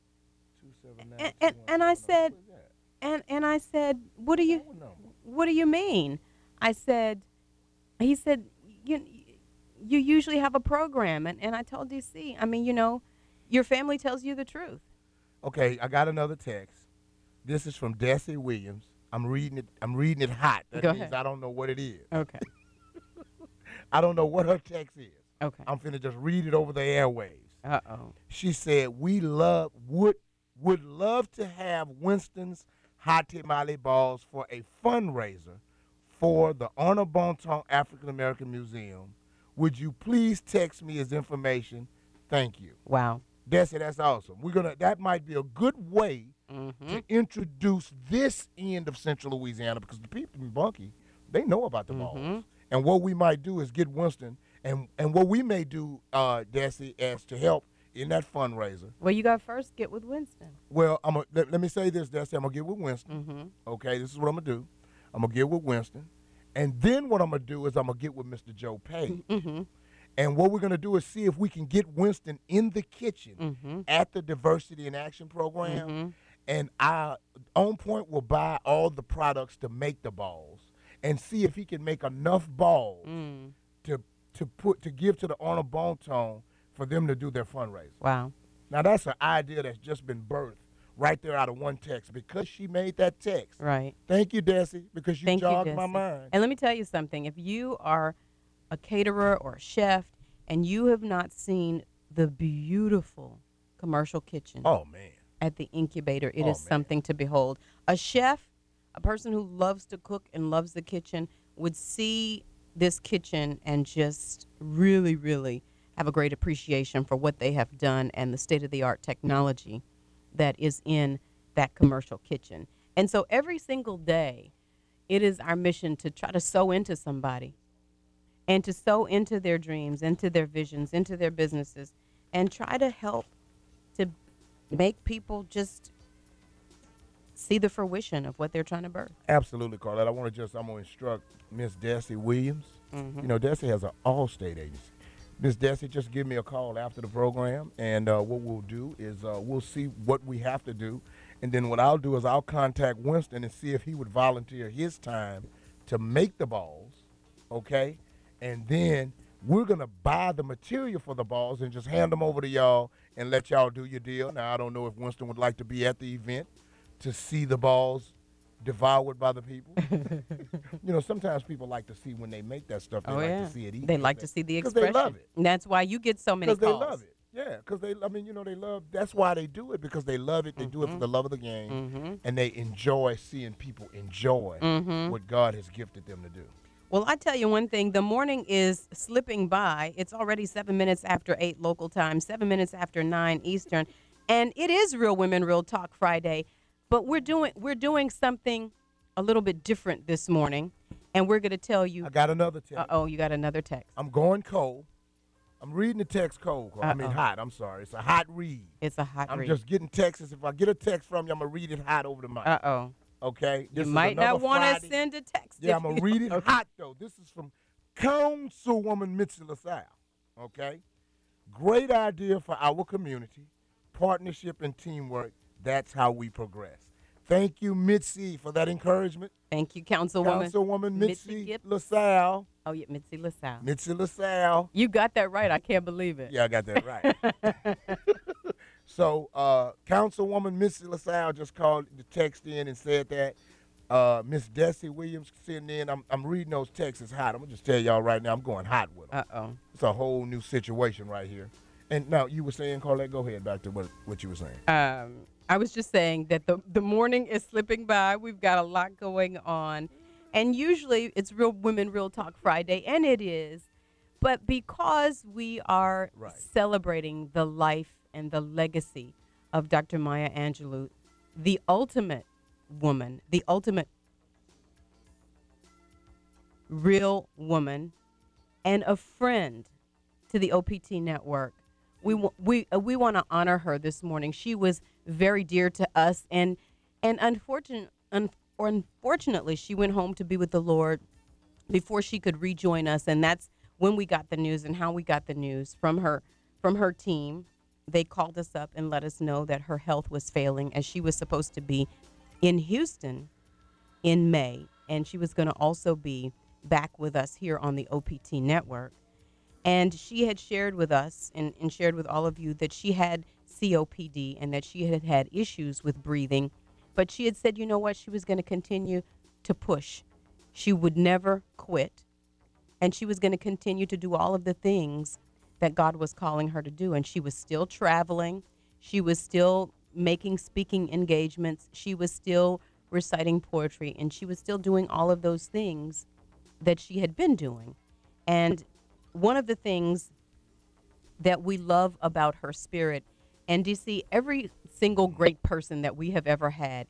And I said, and I said, what do you mean? I said, he said, you usually have a program, and I told DC, I mean, your family tells you the truth. Okay, I got another text. This is from Desi Williams. I'm reading it hot. That Go means ahead. I don't know what it is. Okay. I don't know what her text is. Okay. I'm finna just read it over the airwaves. Uh-oh. She said, would love to have Winston's hot tamale balls for a fundraiser for the Honor Bonton African American Museum. Would you please text me his information? Thank you. Wow. That's awesome. That might be a good way to introduce this end of Central Louisiana, because the people in Bunkie, they know about the balls. And what we might do is get Winston, and what we may do, Desi, as to help in that fundraiser. Well, you got to first get with Winston. Well, let me say this, Desi. I'm going to get with Winston. Okay, this is what I'm going to do. I'm going to get with Winston. And then what I'm going to do is I'm going to get with Mr. Joe Page. And what we're going to do is see if we can get Winston in the kitchen at the Diversity in Action program. And On Point will buy all the products to make the balls and see if he can make enough balls to give to the Honor Bonton for them to do their fundraiser. Wow. Now, that's an idea that's just been birthed right there out of one text, because she made that text. Right. Thank you, Desi, because you jogged my Desi. mind. And let me tell you something. If you are a caterer or a chef and you have not seen the beautiful commercial kitchen at the Incubator, it is something to behold. A chef, a person who loves to cook and loves the kitchen, would see this kitchen and just really, really have a great appreciation for what they have done and the state-of-the-art technology that is in that commercial kitchen. And so every single day, it is our mission to try to sow into somebody and to sow into their dreams, into their visions, into their businesses, and try to help to make people just see the fruition of what they're trying to birth. Absolutely, Carlette. I'm going to instruct Miss Desi Williams. You know, Desi has an all-state agency. Miss Desi, just give me a call after the program, and what we'll do is we'll see what we have to do. And then what I'll do is I'll contact Winston and see if he would volunteer his time to make the balls, okay? And then we're going to buy the material for the balls and just hand them over to y'all and let y'all do your deal. Now, I don't know if Winston would like to be at the event to see the balls devoured by the people. You know, sometimes people like to see when they make that stuff. They like to see it eaten. They like to see the expression. Because they love it. And that's why you get so many calls. Because they love it. Yeah, because they love, that's why they do it, because they love it. They do it for the love of the game, and they enjoy seeing people enjoy what God has gifted them to do. Well, I tell you one thing, the morning is slipping by. It's already 7 minutes after 8 local time, 7 minutes after 9 Eastern, and it is Real Women, Real Talk Friday. But we're doing something a little bit different this morning, and we're going to tell you. I got another text. Uh-oh, you got another text. I'm going cold. I'm reading the text cold. I mean hot. I'm sorry. It's a hot read. It's a hot read. I'm just getting texts. If I get a text from you, I'm going to read it hot over the mic. Uh-oh. Okay? You might not want to send a text. Yeah, I'm going to read it hot, though. This is from Councilwoman Mitzi LaSalle. Okay? Great idea for our community. Partnership and teamwork. That's how we progress. Thank you, Mitzi, for that encouragement. Thank you, Councilwoman. Councilwoman Mitzi LaSalle. Oh, yeah, Mitzi LaSalle. Mitzi LaSalle. You got that right. I can't believe it. Yeah, I got that right. So, Councilwoman Mitzi LaSalle just called the text in and said that. Miss Desi Williams sitting in. I'm reading those texts. It's hot. I'm going to just tell y'all right now, I'm going hot with them. Uh-oh. It's a whole new situation right here. And now, you were saying, Carlette, go ahead back to what you were saying. I was just saying that the morning is slipping by. We've got a lot going on. And usually it's Real Women, Real Talk Friday, and it is. But because we are celebrating the life and the legacy of Dr. Maya Angelou, the ultimate woman, the ultimate real woman, and a friend to the OPT network, we want to honor her this morning. She was very dear to us, and unfortunately, she went home to be with the Lord before she could rejoin us, and that's when we got the news and how we got the news from her team. They called us up and let us know that her health was failing, as she was supposed to be in Houston in May, and she was going to also be back with us here on the OPT network. And she had shared with us and shared with all of you that she had COPD and that she had had issues with breathing. But she had said, you know what, she was going to continue to push. She would never quit. And she was going to continue to do all of the things that God was calling her to do. And she was still traveling. She was still making speaking engagements. She was still reciting poetry. And she was still doing all of those things that she had been doing. And one of the things that we love about her spirit, and DC, every single great person that we have ever had,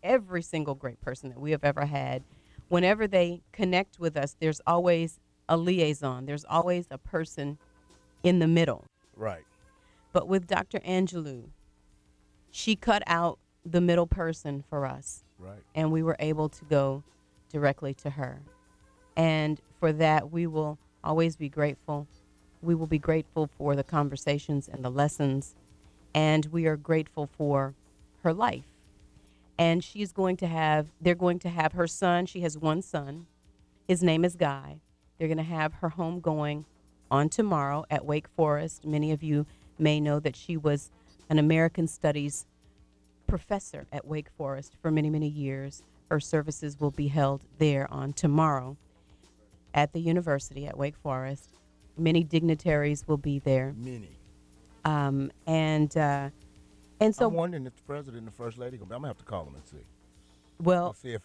whenever they connect with us, there's always a liaison. There's always a person in the middle. Right. But with Dr. Angelou, she cut out the middle person for us. Right. And we were able to go directly to her. And for that, we will always be grateful. We will be grateful for the conversations and the lessons. And we are grateful for her life. And they're going to have her son. She has one son. His name is Guy. They're going to have her homegoing on tomorrow at Wake Forest. Many of you may know that she was an American Studies professor at Wake Forest for many, many years. Her services will be held there on tomorrow at the university at Wake Forest. Many dignitaries will be there. Many. And so I'm wondering if the president and the first lady, I'm gonna have to call them and see. Well, let's see if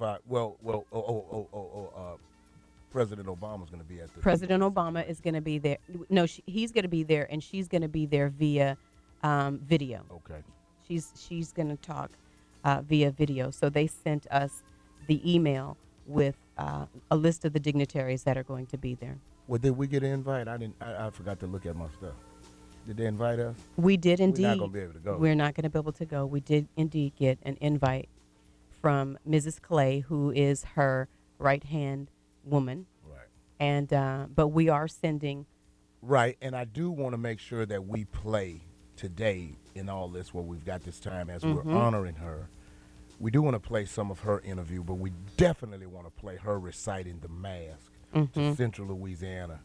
President Obama's gonna be at the. President Obama is gonna be there. No, he's gonna be there, and she's gonna be there via video. Okay. She's gonna talk via video. So they sent us the email with a list of the dignitaries that are going to be there. Well, did we get an invite? I forgot to look at my stuff. Did they invite us? We did indeed. We're not going to be able to go. We're not going to be able to go. We did indeed get an invite from Mrs. Clay, who is her right-hand woman. Right. And but we are sending. Right, and I do want to make sure that we play today in all this where we've got this time as we're honoring her. We do want to play some of her interview, but we definitely want to play her reciting the mask to Central Louisiana.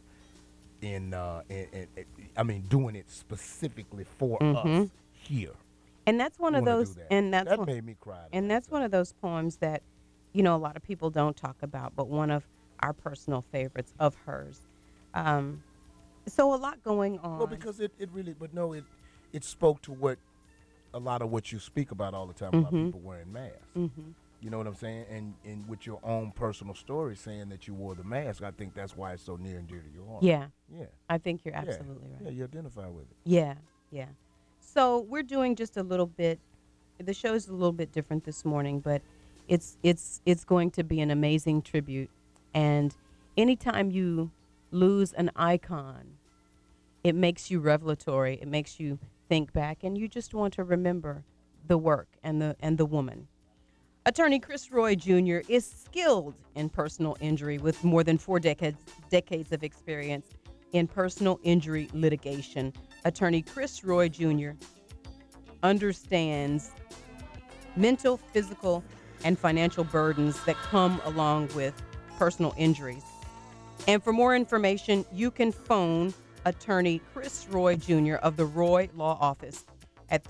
Doing it specifically for us here. And that's one of those, and that made me cry. And that's one of those poems that, a lot of people don't talk about, but one of our personal favorites of hers. So a lot going on. Well, because it spoke to a lot of what you speak about all the time about people wearing masks. You know what I'm saying? And with your own personal story saying that you wore the mask, I think that's why it's so near and dear to your heart. Yeah. Yeah. I think you're absolutely right. Yeah, you identify with it. Yeah, yeah. So we're doing just a little bit. The show's a little bit different this morning, but it's going to be an amazing tribute. And anytime you lose an icon, it makes you revelatory. It makes you think back, and you just want to remember the work and the woman. Attorney Chris Roy Jr. is skilled in personal injury with more than 4 decades of experience in personal injury litigation. Attorney Chris Roy Jr. understands mental, physical, and financial burdens that come along with personal injuries. And for more information, you can phone Attorney Chris Roy Jr. of the Roy Law Office at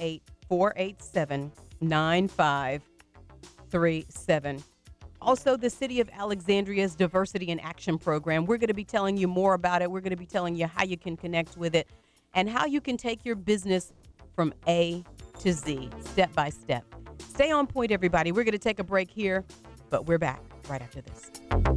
318-487-9537. Also, the City of Alexandria's Diversity in Action program. We're going to be telling you more about it. We're going to be telling you how you can connect with it and how you can take your business from A to Z, step by step. Stay on point, everybody. We're going to take a break here, but we're back right after this.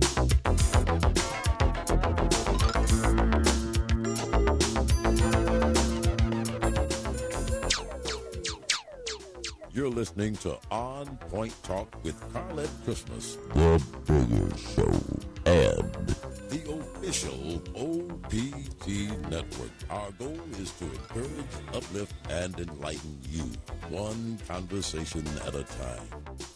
You're listening to On Point Talk with Carlette Christmas, the Bigger Show, and the official OPT Network. Our goal is to encourage, uplift, and enlighten you, one conversation at a time.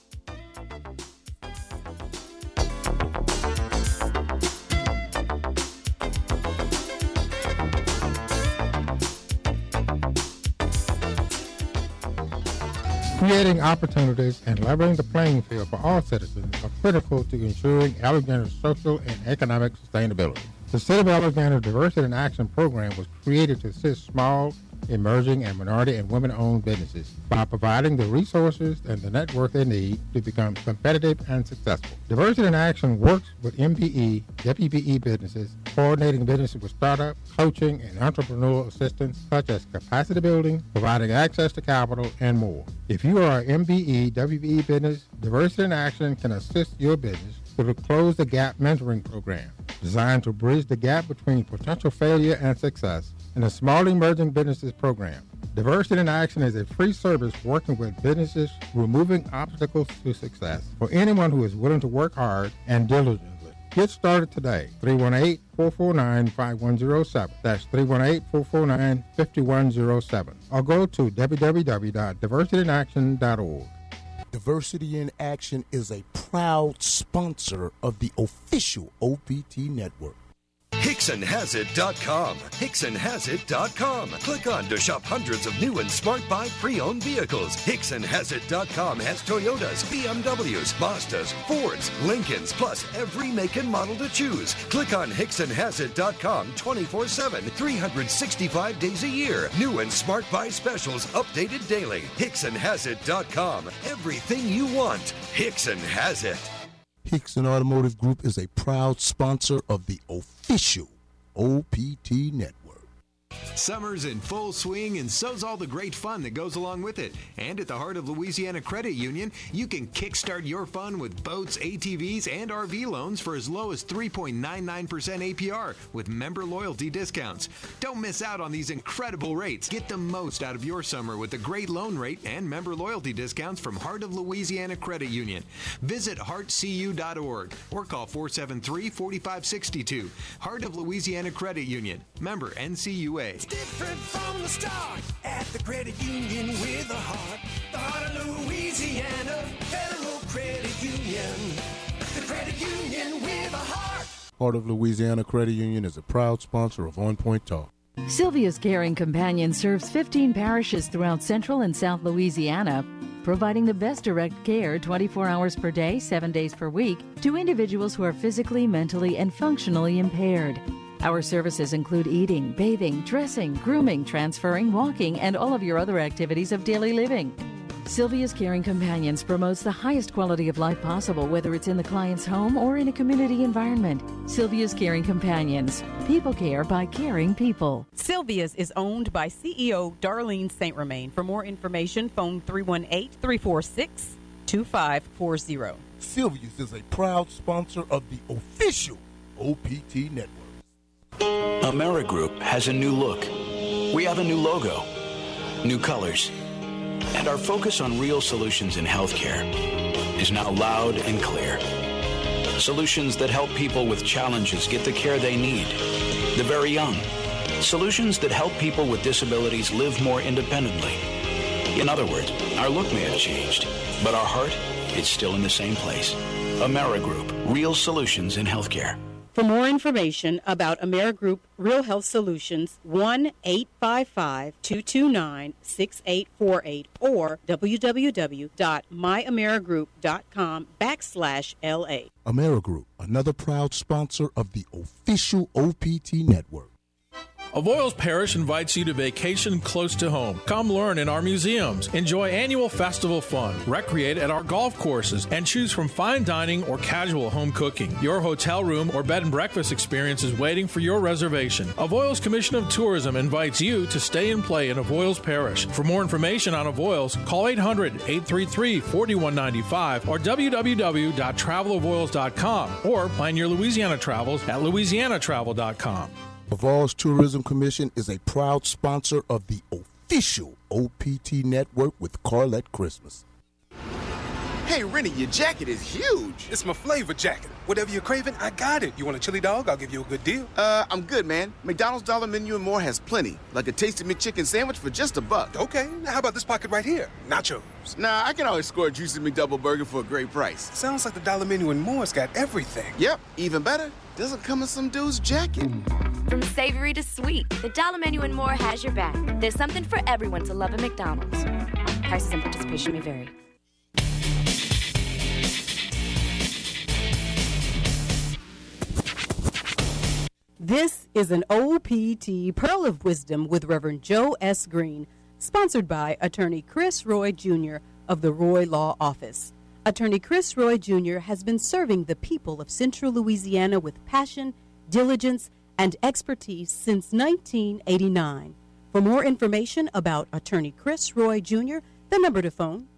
Creating opportunities and leveling the playing field for all citizens are critical to ensuring Alexandria's social and economic sustainability. The City of Alexandria Diversity in Action program was created to assist small, emerging, and minority and women-owned businesses by providing the resources and the network they need to become competitive and successful. Diversity in Action works with MBE, WBE businesses, coordinating businesses with startup, coaching, and entrepreneurial assistance such as capacity building, providing access to capital, and more. If you are an MBE, WBE business, Diversity in Action can assist your business through the Close the Gap mentoring program, designed to bridge the gap between potential failure and success, and the Small Emerging Businesses program. Diversity in Action is a free service working with businesses removing obstacles to success for anyone who is willing to work hard and diligently. Get started today. 318-449-5107. That's 318-449-5107. Or go to www.diversityinaction.org. Diversity in Action is a proud sponsor of the official OPT network. HicksonHasIt.com. HicksonHasIt.com. Click on to shop hundreds of new and smart buy pre-owned vehicles. HicksonHasIt.com has Toyotas, BMWs, Mazdas, Fords, Lincolns, plus every make and model to choose. Click on HicksonHasIt.com 24/7, 365 days a year. New and smart buy specials updated daily. HicksonHasIt.com. Everything you want. Hickson has it. Hickson Automotive Group is a proud sponsor of the official OPT network. Summer's in full swing, and so's all the great fun that goes along with it. And at the Heart of Louisiana Credit Union, you can kickstart your fun with boats, ATVs, and RV loans for as low as 3.99% APR with member loyalty discounts. Don't miss out on these incredible rates. Get the most out of your summer with a great loan rate and member loyalty discounts from Heart of Louisiana Credit Union. Visit heartcu.org or call 473-4562. Heart of Louisiana Credit Union. Member NCUA. It's different from the start at the credit union with a heart. The Heart of Louisiana Federal Credit Union. The credit union with a heart. Heart of Louisiana Credit Union is a proud sponsor of On Point Talk. Sylvia's Caring Companion serves 15 parishes throughout Central and South Louisiana, providing the best direct care 24 hours per day, 7 days per week to individuals who are physically, mentally, and functionally impaired. Our services include eating, bathing, dressing, grooming, transferring, walking, and all of your other activities of daily living. Sylvia's Caring Companions promotes the highest quality of life possible, whether it's in the client's home or in a community environment. Sylvia's Caring Companions. People care by caring people. Sylvia's is owned by CEO Darlene St. Romain. For more information, phone 318-346-2540. Sylvia's is a proud sponsor of the official OPT network. AmeriGroup has a new look. We have a new logo, new colors, and our focus on real solutions in healthcare is now loud and clear. Solutions that help people with challenges get the care they need, the very young. Solutions that help people with disabilities live more independently. In other words, our look may have changed, but our heart is still in the same place. AmeriGroup, real solutions in healthcare. For more information about AmeriGroup Real Health Solutions, 1-855-229-6848 or www.myamerigroup.com/LA. AmeriGroup, another proud sponsor of the official OPT network. Avoyles Parish invites you to vacation close to home. Come learn in our museums, enjoy annual festival fun, recreate at our golf courses, and choose from fine dining or casual home cooking. Your hotel room or bed and breakfast experience is waiting for your reservation. Avoyles Commission of Tourism invites you to stay and play in Avoyles Parish. For more information on Avoyles, call 800-833-4195 or www.travelavoyles.com or plan your Louisiana travels at louisianatravel.com. Avoyles Tourism Commission is a proud sponsor of the official OPT network with Carlette Christmas. Hey, Rennie, your jacket is huge. It's my flavor jacket. Whatever you're craving, I got it. You want a chili dog? I'll give you a good deal. I'm good, man. McDonald's Dollar Menu and more has plenty. Like a tasty McChicken sandwich for just $1. Okay, now how about this pocket right here? Nachos. Nah, I can always score a juicy McDouble burger for a great price. Sounds like the Dollar Menu and more's got everything. Yep, even better. Doesn't come in some dude's jacket. From savory to sweet, the Dollar Menu and more has your back. There's something for everyone to love at McDonald's. Prices and participation may vary. This is an OPT Pearl of Wisdom with Reverend Joe S. Green, sponsored by Attorney Chris Roy Jr. of the Roy Law Office. Attorney Chris Roy Jr. has been serving the people of Central Louisiana with passion, diligence, and expertise since 1989. For more information about Attorney Chris Roy Jr., the number to phone,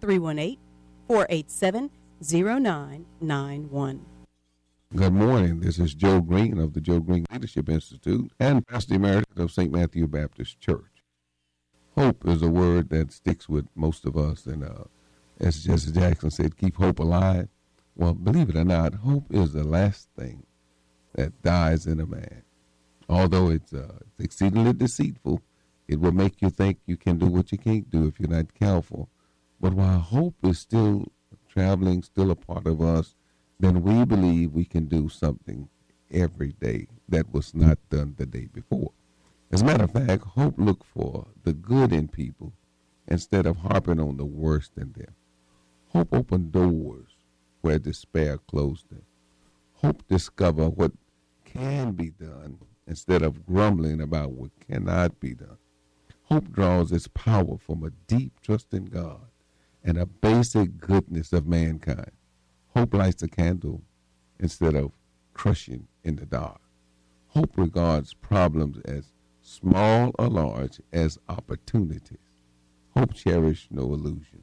318-487-0991. Good morning. This is Joe Green of the Joe Green Leadership Institute and Pastor Emeritus of St. Matthew Baptist Church. Hope is a word that sticks with most of us, and as Jesse Jackson said, keep hope alive. Well, believe it or not, hope is the last thing that dies in a man. Although it's exceedingly deceitful, it will make you think you can do what you can't do if you're not careful. But while hope is still traveling, still a part of us, then we believe we can do something every day that was not done the day before. As a matter of fact, hope look for the good in people instead of harping on the worst in them. Hope open doors where despair closed them. Hope discover what can be done instead of grumbling about what cannot be done. Hope draws its power from a deep trust in God and a basic goodness of mankind. Hope lights a candle instead of crushing in the dark. Hope regards problems as small or large as opportunities. Hope cherishes no illusion,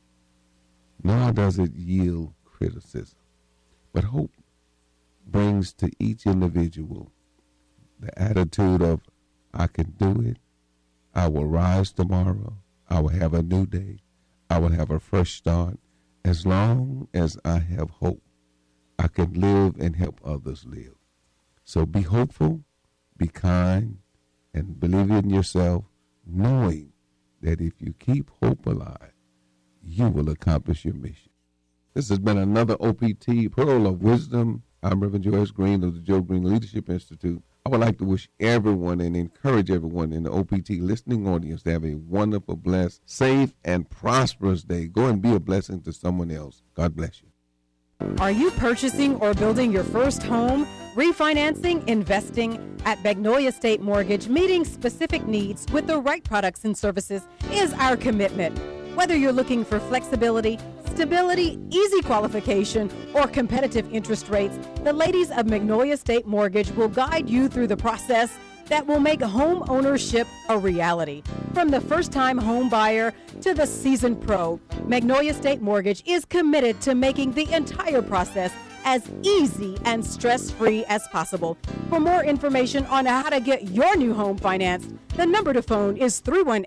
nor does it yield criticism. But hope brings to each individual the attitude of, I can do it, I will rise tomorrow, I will have a new day, I will have a fresh start. As long as I have hope, I can live and help others live. So be hopeful, be kind, and believe in yourself, knowing that if you keep hope alive, you will accomplish your mission. This has been another OPT Pearl of Wisdom. I'm Reverend Joe S. Green of the Joe Green Leadership Institute. I would like to wish everyone and encourage everyone in the OPT listening audience to have a wonderful, blessed, safe, and prosperous day. Go and be a blessing to someone else. God bless you. Are you purchasing or building your first home, refinancing, investing? At Magnolia State Mortgage, meeting specific needs with the right products and services is our commitment. Whether you're looking for flexibility, stability, easy qualification, or competitive interest rates, the ladies of Magnolia State Mortgage will guide you through the process that will make home ownership a reality. From the first-time home buyer to the seasoned pro, Magnolia State Mortgage is committed to making the entire process as easy and stress-free as possible. For more information on how to get your new home financed, the number to phone is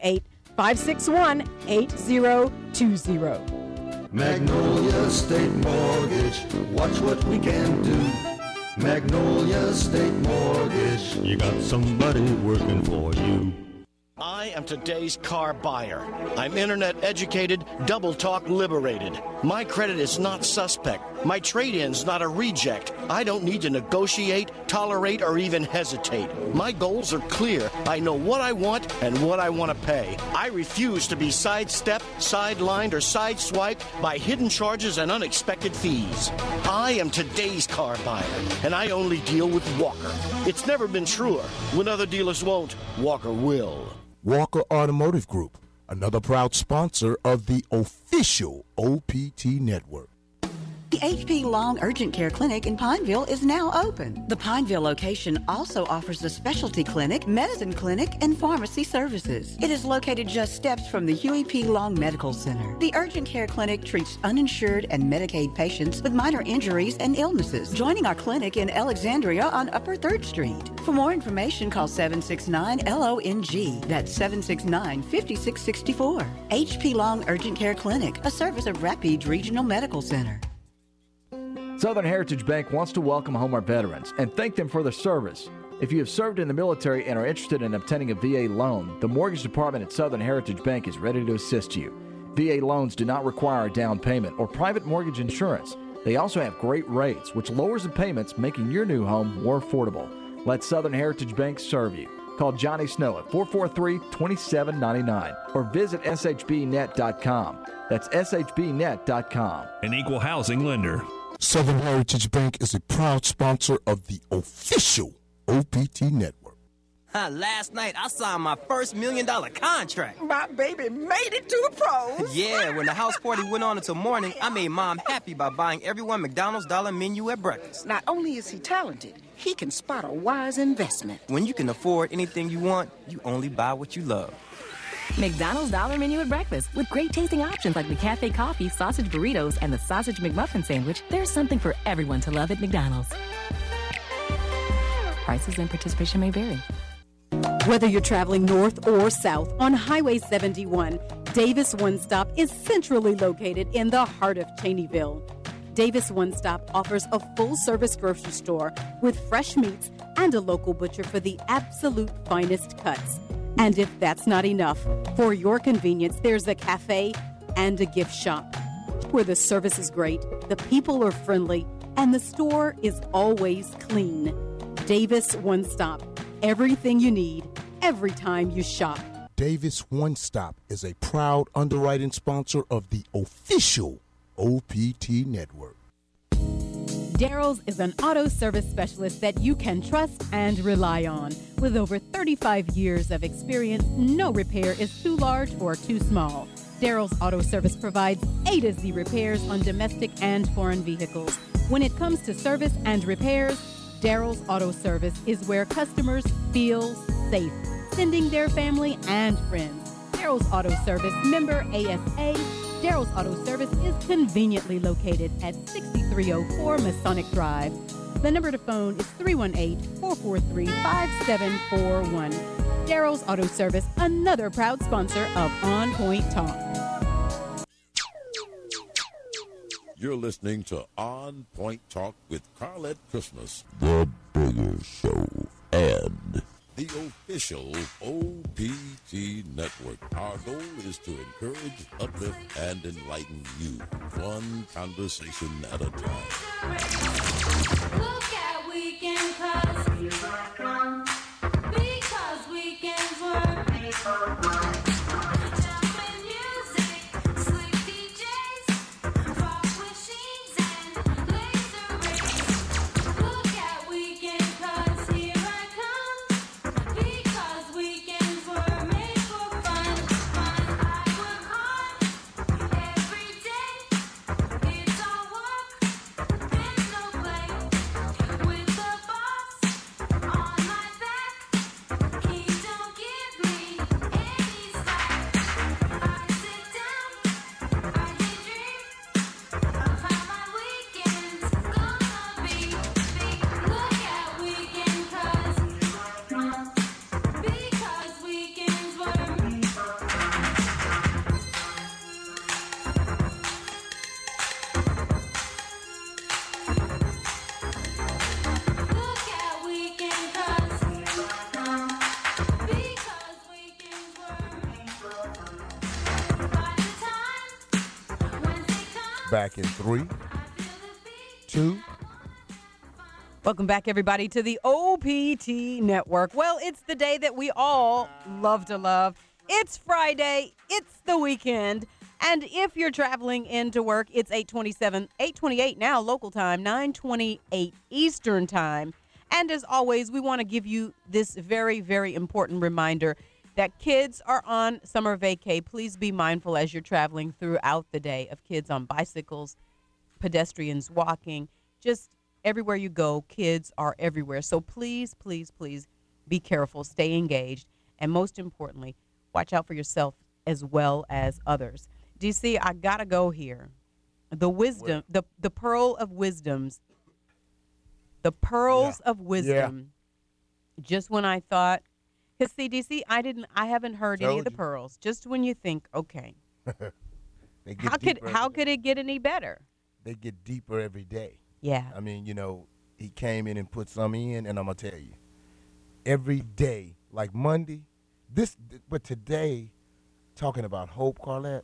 318-561-8020. Magnolia State Mortgage, watch what we can do. Magnolia State Mortgage, you got somebody working for you. I am today's car buyer. I'm internet educated, double talk liberated. My credit is not suspect. My trade-in's not a reject. I don't need to negotiate, tolerate, or even hesitate. My goals are clear. I know what I want and what I want to pay. I refuse to be sidestepped, sidelined, or sideswiped by hidden charges and unexpected fees. I am today's car buyer, and I only deal with Walker. It's never been truer. When other dealers won't, Walker will. Walker Automotive Group, another proud sponsor of the official OPT network. The HP Long Urgent Care Clinic in Pineville is now open. The Pineville location also offers a specialty clinic, medicine clinic, and pharmacy services. It is located just steps from the Huey P. Long Medical Center. The Urgent Care Clinic treats uninsured and Medicaid patients with minor injuries and illnesses. Joining our clinic in Alexandria on Upper 3rd Street. For more information, call 769-LONG. That's 769-5664. HP Long Urgent Care Clinic, a service of Rapides Regional Medical Center. Southern Heritage Bank wants to welcome home our veterans and thank them for their service. If you have served in the military and are interested in obtaining a VA loan, the mortgage department at Southern Heritage Bank is ready to assist you. VA loans do not require a down payment or private mortgage insurance. They also have great rates, which lowers the payments, making your new home more affordable. Let Southern Heritage Bank serve you. Call Johnny Snow at 443-2799 or visit shbnet.com. That's shbnet.com. An equal housing lender. Southern Heritage Bank is a proud sponsor of the official OPT network. Last night, I signed my first $1 million contract. My baby made it to the pros. Yeah, when the house party went on until morning, I made Mom happy by buying everyone McDonald's dollar menu at breakfast. Not only is he talented, he can spot a wise investment. When you can afford anything you want, you only buy what you love. McDonald's Dollar Menu at breakfast. With great tasting options like the Cafe Coffee, sausage burritos, and the sausage McMuffin sandwich, there's something for everyone to love at McDonald's. Prices and participation may vary. Whether you're traveling north or south on Highway 71, Davis One Stop is centrally located in the heart of Cheneyville. Davis One Stop offers a full-service grocery store with fresh meats and a local butcher for the absolute finest cuts. And if that's not enough, for your convenience, there's a cafe and a gift shop where the service is great, the people are friendly, and the store is always clean. Davis One Stop. Everything you need, every time you shop. Davis One Stop is a proud underwriting sponsor of the official OPT Network. Daryl's is an auto service specialist that you can trust and rely on. With over 35 years of experience, no repair is too large or too small. Daryl's Auto Service provides A to Z repairs on domestic and foreign vehicles. When it comes to service and repairs, Daryl's Auto Service is where customers feel safe, sending their family and friends. Daryl's Auto Service, member ASA. Daryl's Auto Service is conveniently located at 6304 Masonic Drive. The number to phone is 318-443-5741. Daryl's Auto Service, another proud sponsor of On Point Talk. You're listening to On Point Talk with Carlette Christmas, the Bigger Show, and the official OPT Network. Our goal is to encourage, uplift, and enlighten you, one conversation at a time. Look at weekend cuz because weekends were made for fun. Jumping music, slick DJs, rock machines and laser rays. Look at weekend cuz here I come because weekends were made for fun. I work hard every day. It's all work and no play. With the boss on my back, he don't give me any slack. I sit down, I daydream of how my weekend's gonna be. Look at weekend cuz because weekends were made for Look at weekend cuz because weekends were made for By the time Wednesday comes, Back in 3, 2. Welcome back, everybody, to the OPT Network. Well, it's the day that we all love to love. It's Friday. It's the weekend. And if you're traveling into work, it's 8:28 now, local time, 9:28 Eastern time. And as always, we want to give you this very, very important reminder that kids are on summer vacay. Please be mindful as you're traveling throughout the day of kids on bicycles, pedestrians walking, just everywhere you go, kids are everywhere. So please, please, please be careful, stay engaged, and most importantly, watch out for yourself as well as others. DC, I gotta go here. The wisdom, the pearl of wisdoms, the pearls of wisdom. Just when I thought, because see, DC, I haven't heard any of the pearls. Just when you think, okay, how could it get any better? They get deeper every day. Yeah. I mean, he came in and put some in, and I'm going to tell you, every day, like Monday, but today, talking about hope, Carlette,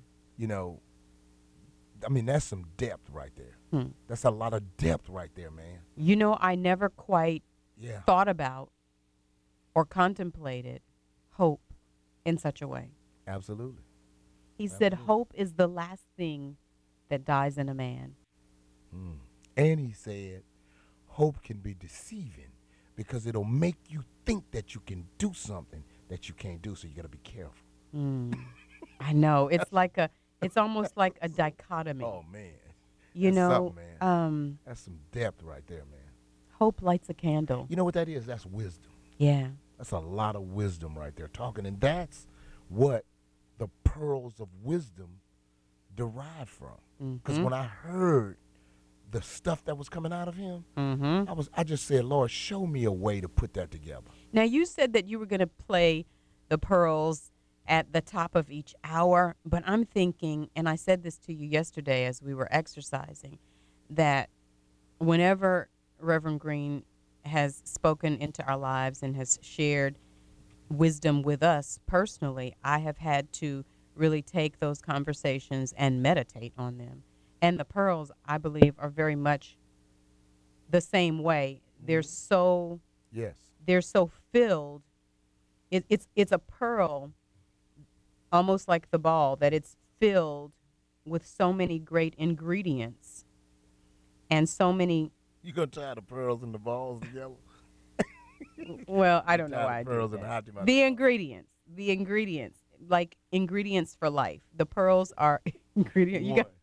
I mean, that's some depth right there. That's a lot of depth right there, man. I never quite thought about or contemplated hope in such a way. Absolutely. He said hope is the last thing that dies in a man. And he said hope can be deceiving because it'll make you think that you can do something that you can't do, so you got to be careful. I know. It's almost like a dichotomy. Oh, man. You That's know, something, man. That's some depth right there, man. Hope lights a candle. You know what that is? That's wisdom. Yeah. That's a lot of wisdom right there talking. And that's what the pearls of wisdom derive from. Because when I heard the stuff that was coming out of him, I just said, Lord, show me a way to put that together. Now, you said that you were going to play the pearls at the top of each hour, but I'm thinking, and I said this to you yesterday as we were exercising, that whenever Reverend Green has spoken into our lives and has shared wisdom with us personally, I have had to really take those conversations and meditate on them. And the pearls, I believe, are very much the same way. They're so they're so filled. It's a pearl, almost like the ball, that it's filled with so many great ingredients and so many. You gonna tie the pearls and the balls together? Well, I don't know why I do pearls and that. hot The ingredients, like ingredients for life. The pearls are ingredient.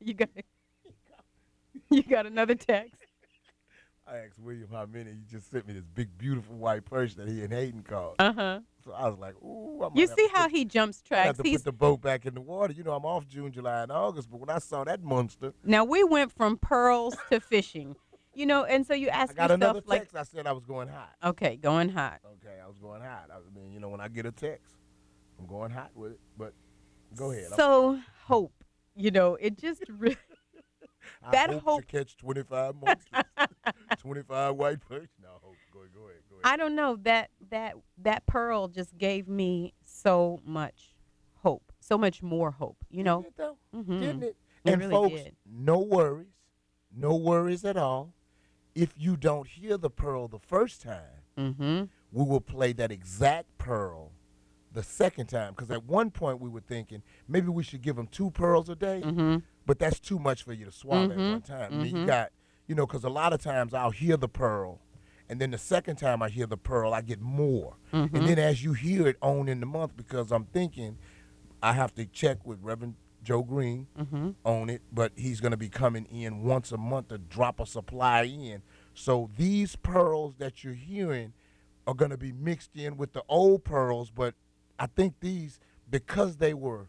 You got another text. I asked William how many. He just sent me this big, beautiful white purse that he and Hayden caught. So I was like, ooh. I might You have see to how put- he jumps I have tracks. to put the boat back in the water. You know, I'm off June, July, and August, but when I saw that monster, Now we went from pearls to fishing, you know, and so you I ask got yourself, another like, text. I said I was going hot. okay, going hot. Okay, I was going hot. I mean, you know, when I get a text, I'm going hot with it. But go ahead. So hope, you know, it just really. That I hope. to catch 25 monsters, 25 white perch. No, hope. Go ahead. I don't know, that pearl just gave me so much hope, so much more hope, you know. Didn't it, though? Mhm. Didn't it? It And really folks, did. no worries at all. If you don't hear the pearl the first time, we will play that exact pearl the second time. Because at one point we were thinking maybe we should give them 2 pearls a day, but that's too much for you to swallow at one time. I mean, you got, you know, because a lot of times I'll hear the pearl, and then the second time I hear the pearl, I get more. And then as you hear it on in the month, because I'm thinking I have to check with Reverend Joe Green on it, but he's going to be coming in once a month to drop a supply in. So these pearls that you're hearing are going to be mixed in with the old pearls, but I think these, because they were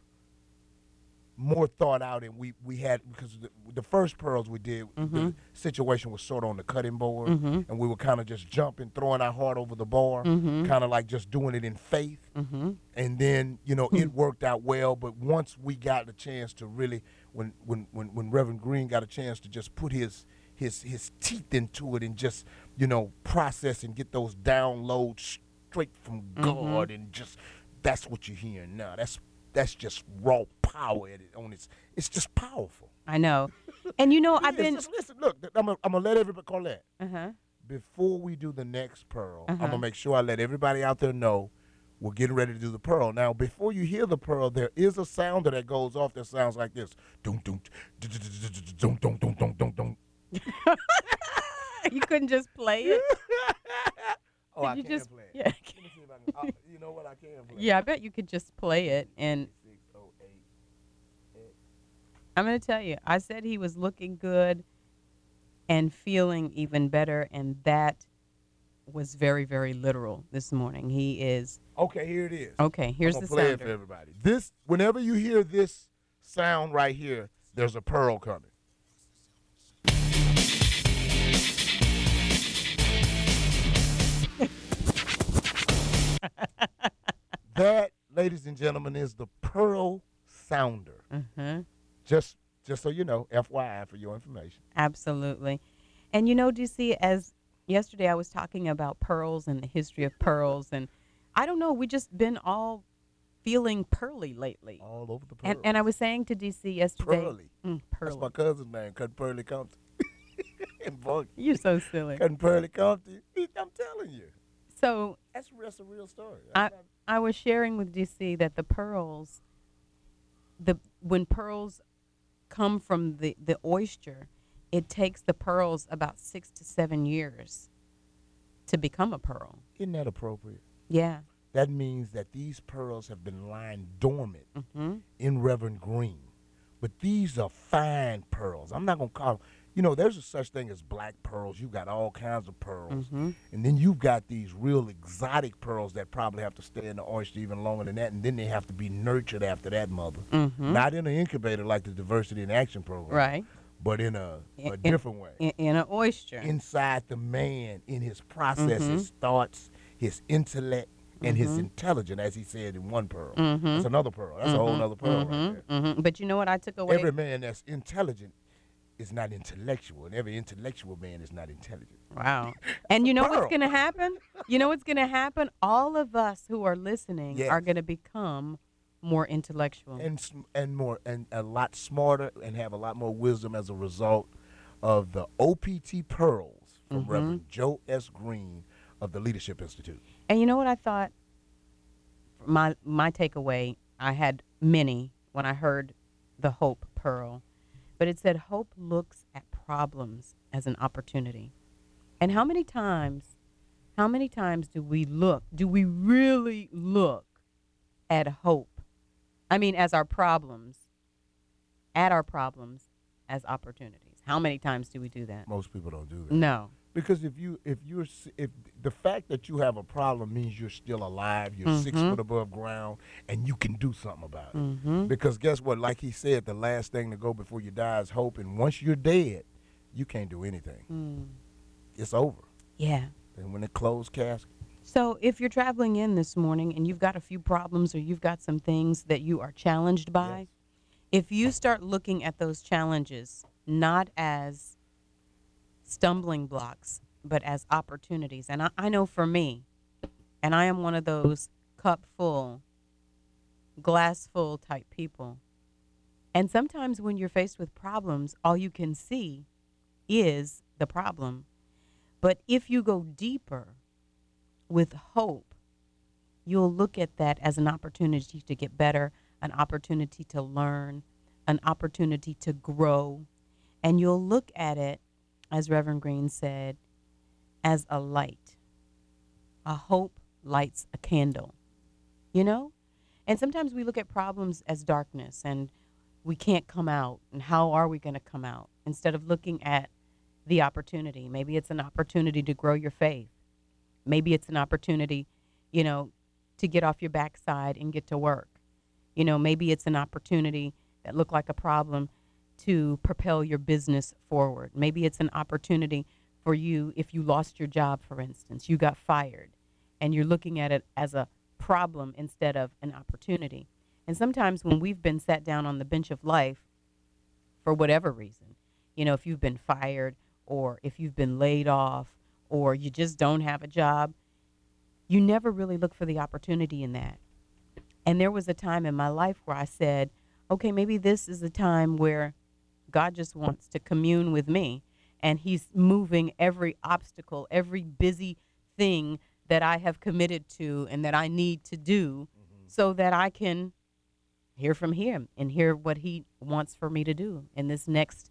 more thought out, and we had, because the first pearls we did, the situation was sort of on the cutting board, and we were kind of just jumping, throwing our heart over the bar, kind of like just doing it in faith. And then, you know, it worked out well. But once we got the chance to really, when Reverend Green got a chance to just put his teeth into it and just, you know, process and get those downloads straight from God, and just, that's what you're hearing now. That's just raw power at it on it's just powerful. I know. And you know, I've been Just listen, look, I'm gonna let everybody, Colette, Uh-huh. before we do the next pearl, I'm Uh-huh. gonna make sure I let everybody out there know we're getting ready to do the pearl. Now, before you hear the pearl, there is a sounder that goes off that sounds like this. Dum dum dum dum dum dum dum dum. You couldn't just play it? Oh, Could I you can just play it. yeah. Let me see if I can. You know what? I can play. Yeah, I bet you could just play it. And 608. I'm going to tell you, I said he was looking good and feeling even better, and that was very, very literal this morning. He is. Okay, here it is. Okay, here's I'm the gonna play it sounder. for everybody. This, whenever you hear this sound right here, there's a pearl coming. That, ladies and gentlemen, is the pearl sounder. Just so you know, FYI for your information. Absolutely. And you know, DC, as yesterday I was talking about pearls and the history of pearls, and I don't know, we just been all feeling pearly lately. All over the pearl. And I was saying to DC yesterday. Pearly. Pearly. That's my cousin's name, Cut Pearly Compton. You're so silly. Cut Pearly Compton. I'm telling you. So That's a real story. I was sharing with DC that the pearls, when pearls come from the oyster, it takes the pearls about 6 to 7 years to become a pearl. Isn't that appropriate? Yeah. That means that these pearls have been lying dormant Mm-hmm. in Reverend Green. But these are fine pearls. I'm not going to call them, there's a such thing as black pearls. You got all kinds of pearls. Mm-hmm. And then you've got these real exotic pearls that probably have to stay in the oyster even longer than that. And then they have to be nurtured after that, mother. Mm-hmm. Not in an incubator like the Diversity in Action program. Right. But in a different way. In an oyster. Inside the man, in his process, Mhm. his thoughts, his intellect, and his Mhm. intelligence, as he said in one pearl. Mhm. That's another pearl. That's a whole other pearl right there. Mm-hmm. But you know what I took away? Every man that's intelligent is not intellectual, and every intellectual man is not intelligent. Wow. And you know what's Pearl. going to happen? You know what's going to happen? All of us who are listening Yes. are going to become more intellectual. And a lot smarter and have a lot more wisdom as a result of the OPT pearls from Mhm. Reverend Joe S. Green of the Leadership Institute. And you know what I thought? My takeaway, I had many when I heard the Hope Pearl, but it said hope looks at problems as an opportunity. And how many times do we really look at hope? I mean, as our problems as opportunities. How many times do we do that? Most people don't do that. No. Because if the fact that you have a problem means you're still alive, you're 6 Mhm. foot above ground, and you can do something about it. Mhm. Because guess what? Like he said, the last thing to go before you die is hope. And once you're dead, you can't do anything. Mm. It's over. Yeah. And when it closed casket. So if you're traveling in this morning and you've got a few problems or you've got some things that you are challenged by, if you start looking at those challenges not as stumbling blocks, but as opportunities. And I know for me, and I am one of those cup full, glass full type people. And sometimes when you're faced with problems, all you can see is the problem. But if you go deeper with hope, you'll look at that as an opportunity to get better, an opportunity to learn, an opportunity to grow. And you'll look at it, as Reverend Green said, as a light. A hope lights a candle, you know? And sometimes we look at problems as darkness and we can't come out. And how are we going to come out? Instead of looking at the opportunity. Maybe it's an opportunity to grow your faith. Maybe it's an opportunity, to get off your backside and get to work. Maybe it's an opportunity that looked like a problem to propel your business forward. Maybe it's an opportunity for you if you lost your job, for instance, you got fired, and you're looking at it as a problem instead of an opportunity. And sometimes when we've been sat down on the bench of life for whatever reason, if you've been fired or if you've been laid off or you just don't have a job, you never really look for the opportunity in that. And there was a time in my life where I said, okay, maybe this is a time where God just wants to commune with me, and he's moving every obstacle, every busy thing that I have committed to and that I need to do so that I can hear from him and hear what he wants for me to do in this next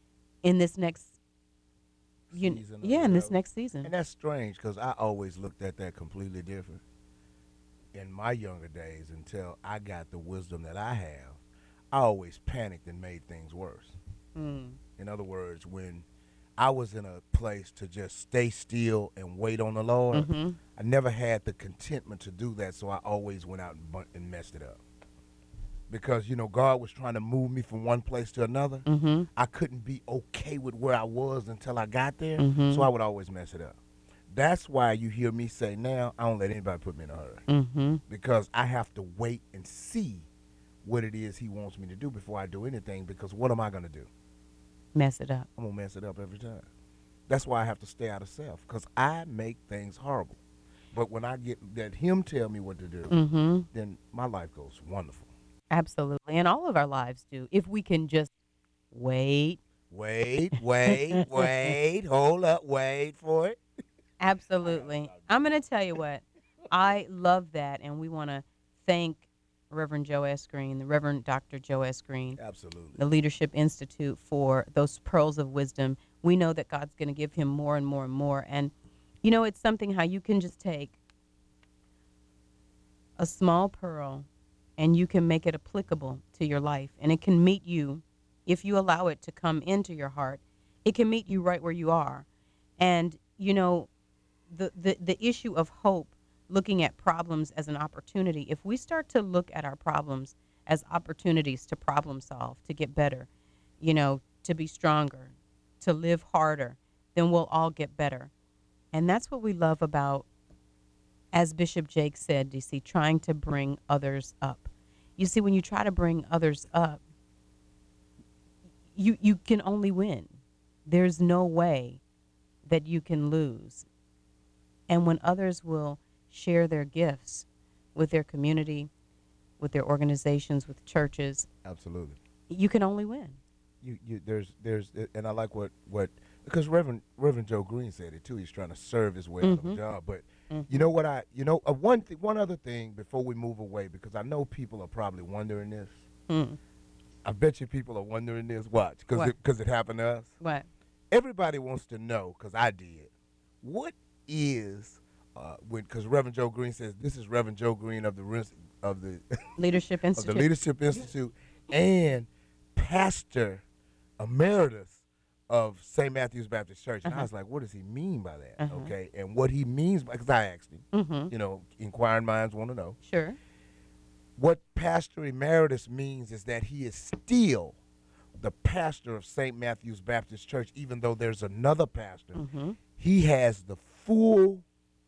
Season or in this whatever. next season. And that's strange because I always looked at that completely different. In my younger days, until I got the wisdom that I have, I always panicked and made things worse. Mm. In other words, when I was in a place to just stay still and wait on the Lord, Mhm. I never had the contentment to do that, so I always went out and messed it up. Because, God was trying to move me from one place to another. Mhm. I couldn't be okay with where I was until I got there, Mhm. so I would always mess it up. That's why you hear me say now, I don't let anybody put me in a hurry. Mhm. Because I have to wait and see what it is he wants me to do before I do anything, because what am I going to do? Mess it up. I'm going to mess it up every time. That's why I have to stay out of self, because I make things horrible. But when I get that him tell me what to do, Mhm. then my life goes wonderful. Absolutely. And all of our lives do. If we can just wait. Wait, hold up, wait for it. Absolutely. I'm going to tell you what. I love that. And we want to thank Reverend Joe S. Green, the Reverend Dr. Joe S. Green. Absolutely. The Leadership Institute for those pearls of wisdom. We know that God's going to give him more and more and more. And, it's something how you can just take a small pearl, and you can make it applicable to your life. And it can meet you, if you allow it to come into your heart, it can meet you right where you are. And, you know, the issue of hope, looking at problems as an opportunity, if we start to look at our problems as opportunities to problem solve, to get better, you know, to be stronger, to live harder, then we'll all get better. And that's what we love about, as Bishop Jake said, you see, trying to bring others up. You see, when you try to bring others up, you can only win. There's no way that you can lose. And when others will share their gifts with their community, with their organizations, with churches, Absolutely. you can only win. There's and I like what because Reverend Joe Green said it too. He's trying to serve his way out of a job. But you know what one other thing before we move away, because I know people are probably wondering this. I bet you people are wondering this. Watch, because it happened to us. What? Everybody wants to know, because I did. What is because Reverend Joe Green says this is Reverend Joe Green of the Leadership Institute. of the Leadership Institute and Pastor Emeritus of St. Matthew's Baptist Church. And I was like, what does he mean by that? Okay. And what he means by, because I asked him, you know, inquiring minds want to know. Sure. What Pastor Emeritus means is that he is still the pastor of St. Matthew's Baptist Church, even though there's another pastor. He has the full,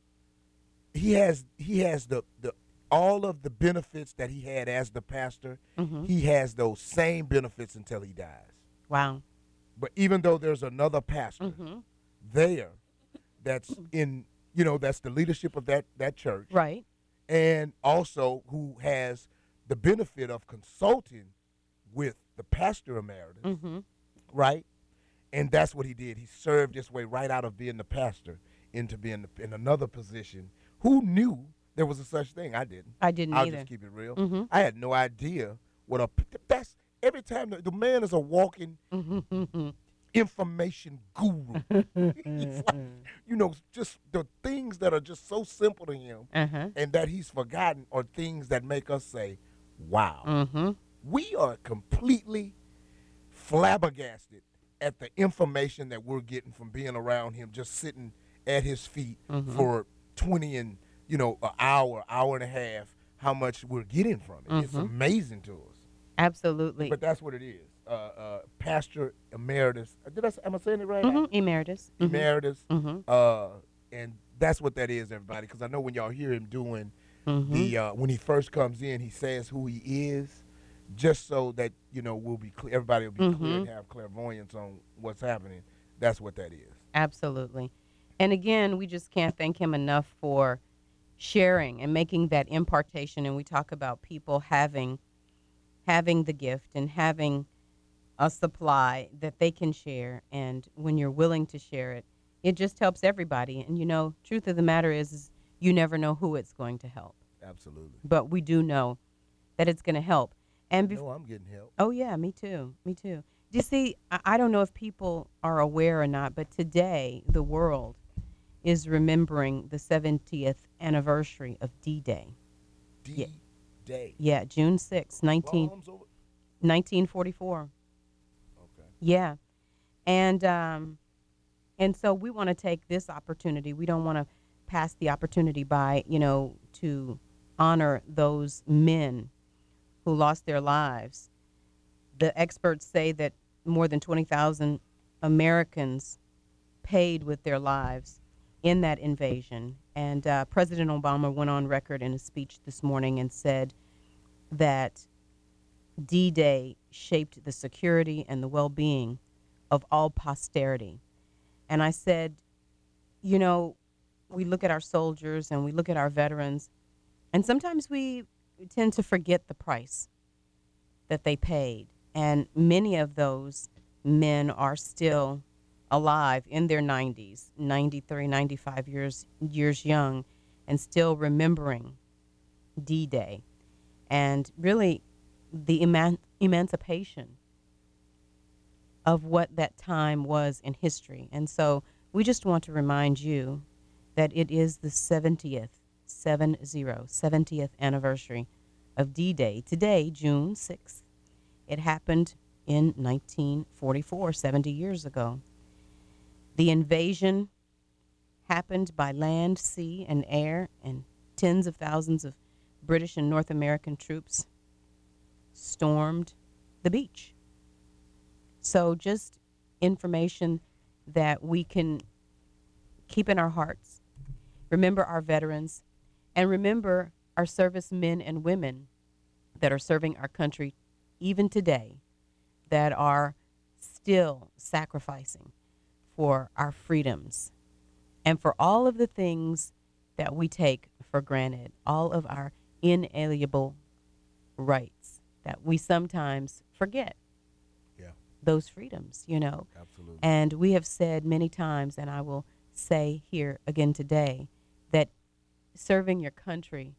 he has the all of the benefits that he had as the pastor. He has those same benefits until he dies. Wow. But even though there's another pastor there that's in, you know, that's the leadership of that church. Right. And also who has the benefit of consulting with the pastor emeritus. Right? And that's what he did. He served his way right out of being the pastor into being in another position. Who knew there was a such thing? I didn't. I didn't I'll either. just keep it real. I had no idea what that's every time the man is a walking information guru. He's like, you know, just the things that are just so simple to him and that he's forgotten are things that make us say, wow. We are completely flabbergasted at the information that we're getting from being around him, just sitting at his feet for 20 and, you know, an hour and a half, how much we're getting from it. It's amazing to us. Absolutely. But that's what it is. Pastor Emeritus. Am I saying it right? Emeritus. Emeritus. And that's what that is, everybody, because I know when y'all hear him doing the, when he first comes in, he says who he is, just so that, you know, we'll be clear, everybody will be clear and have clairvoyance on what's happening. That's what that is. Absolutely. And again, we just can't thank him enough for sharing and making that impartation. And we talk about people having the gift and having a supply that they can share. And when you're willing to share it, it just helps everybody. And, you know, truth of the matter is you never know who it's going to help. Absolutely. But we do know that it's going to help. And no, I'm getting help. Oh, yeah, me too. Me too. Do you see, I don't know if people are aware or not, but today the world is remembering the 70th anniversary of D-Day. D-Day? Yeah, June 6, 1944. Okay. Yeah. And so we want to take this opportunity. We don't want to pass the opportunity by, you know, to honor those men who lost their lives. The experts say that more than 20,000 Americans paid with their lives in that invasion. And President Obama went on record in a speech this morning and said that D-Day shaped the security and the well-being of all posterity. And I said, you know, we look at our soldiers and we look at our veterans, and sometimes we tend to forget the price that they paid. And many of those men are still alive in their 90s, 93, 95 years young, and still remembering D-Day and really the emancipation of what that time was in history. And so we just want to remind you that it is the 70th 70th anniversary of D-Day. Today, June 6th. It happened in 1944, 70 years ago. The invasion happened by land, sea, and air, and tens of thousands of British and North American troops stormed the beach. So just information that we can keep in our hearts. Remember our veterans, and remember our servicemen and women that are serving our country even today, that are still sacrificing for our freedoms and for all of the things that we take for granted, all of our inalienable rights that we sometimes forget. Yeah. Those freedoms, you know. Absolutely. And we have said many times, and I will say here again today, that serving your country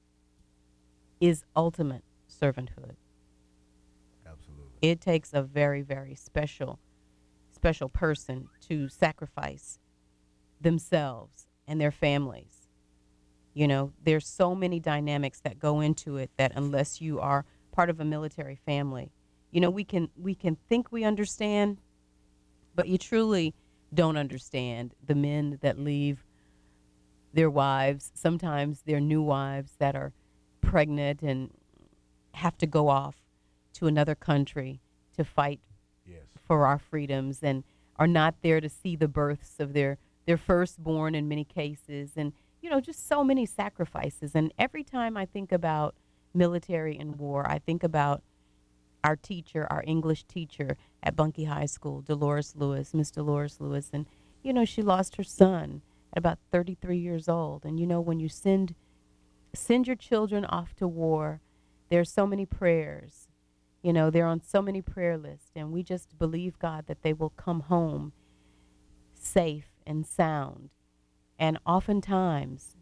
is ultimate servanthood. Absolutely. It takes a very, very special person to sacrifice themselves and their families. You know, there's so many dynamics that go into it that unless you are part of a military family, you know, we can think we understand, but you truly don't understand the men that leave their wives, sometimes their new wives that are pregnant and have to go off to another country to fight for our freedoms, and are not there to see the births of their firstborn in many cases, and, you know, just so many sacrifices. And every time I think about military and war, I think about our teacher, our English teacher at Bunkie High School, Dolores Lewis, Miss Dolores Lewis. And, you know, she lost her son at about 33 years old. And, you know, when you send your children off to war, there's so many prayers. You know, they're on so many prayer lists. And we just believe, God, that they will come home safe and sound. And oftentimes,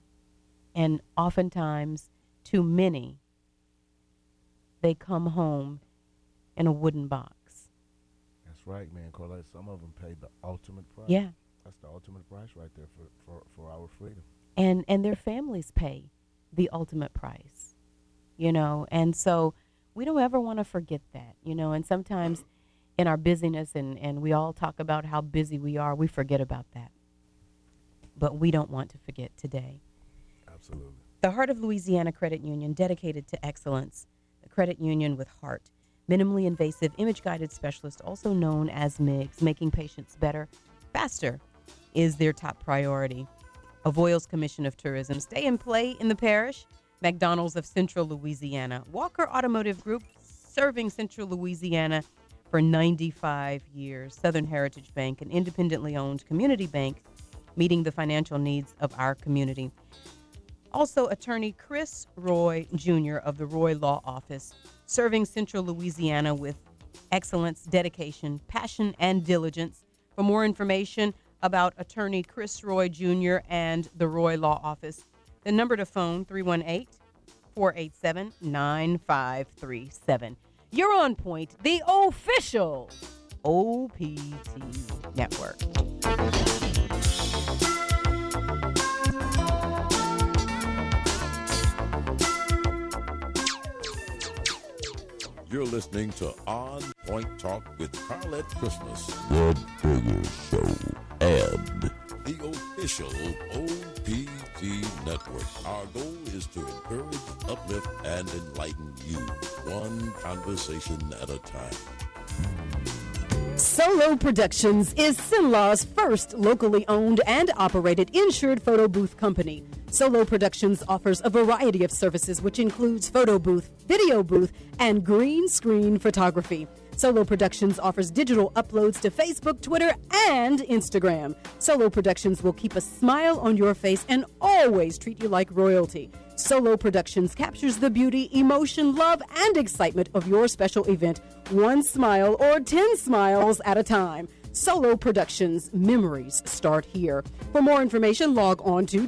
too many, they come home in a wooden box. That's right, man, Colette. Some of them pay the ultimate price. Yeah. That's the ultimate price right there for our freedom. And their families pay the ultimate price, you know. And so we don't ever want to forget that, you know. And sometimes in our busyness, and we all talk about how busy we are, we forget about that. But we don't want to forget today. Absolutely. The Heart of Louisiana Credit Union, dedicated to excellence, a credit union with heart. Minimally invasive image-guided specialist, also known as MIGS, making patients better, faster, is their top priority. Avoyles Commission of Tourism. Stay and play in the parish. McDonald's of Central Louisiana. Walker Automotive Group, serving Central Louisiana for 95 years. Southern Heritage Bank, an independently owned community bank, meeting the financial needs of our community. Also, attorney Chris Roy Jr. of the Roy Law Office, serving Central Louisiana with excellence, dedication, passion, and diligence. For more information about attorney Chris Roy Jr. and the Roy Law Office, the number to phone, 318-487-9537. You're on point, the official OPT Network. You're listening to On Point Talk with Carlette Christmas, the biggest show, and the official OPT Network. Our goal is to encourage, uplift, and enlighten you, one conversation at a time. Solo Productions is Sinlaw's first locally owned and operated insured photo booth company. Solo Productions offers a variety of services, which includes photo booth, video booth, and green screen photography. Solo Productions offers digital uploads to Facebook, Twitter, and Instagram. Solo Productions will keep a smile on your face and always treat you like royalty. Solo Productions captures the beauty, emotion, love, and excitement of your special event, one smile or 10 smiles at a time. Solo Productions, memories start here. For more information, log on to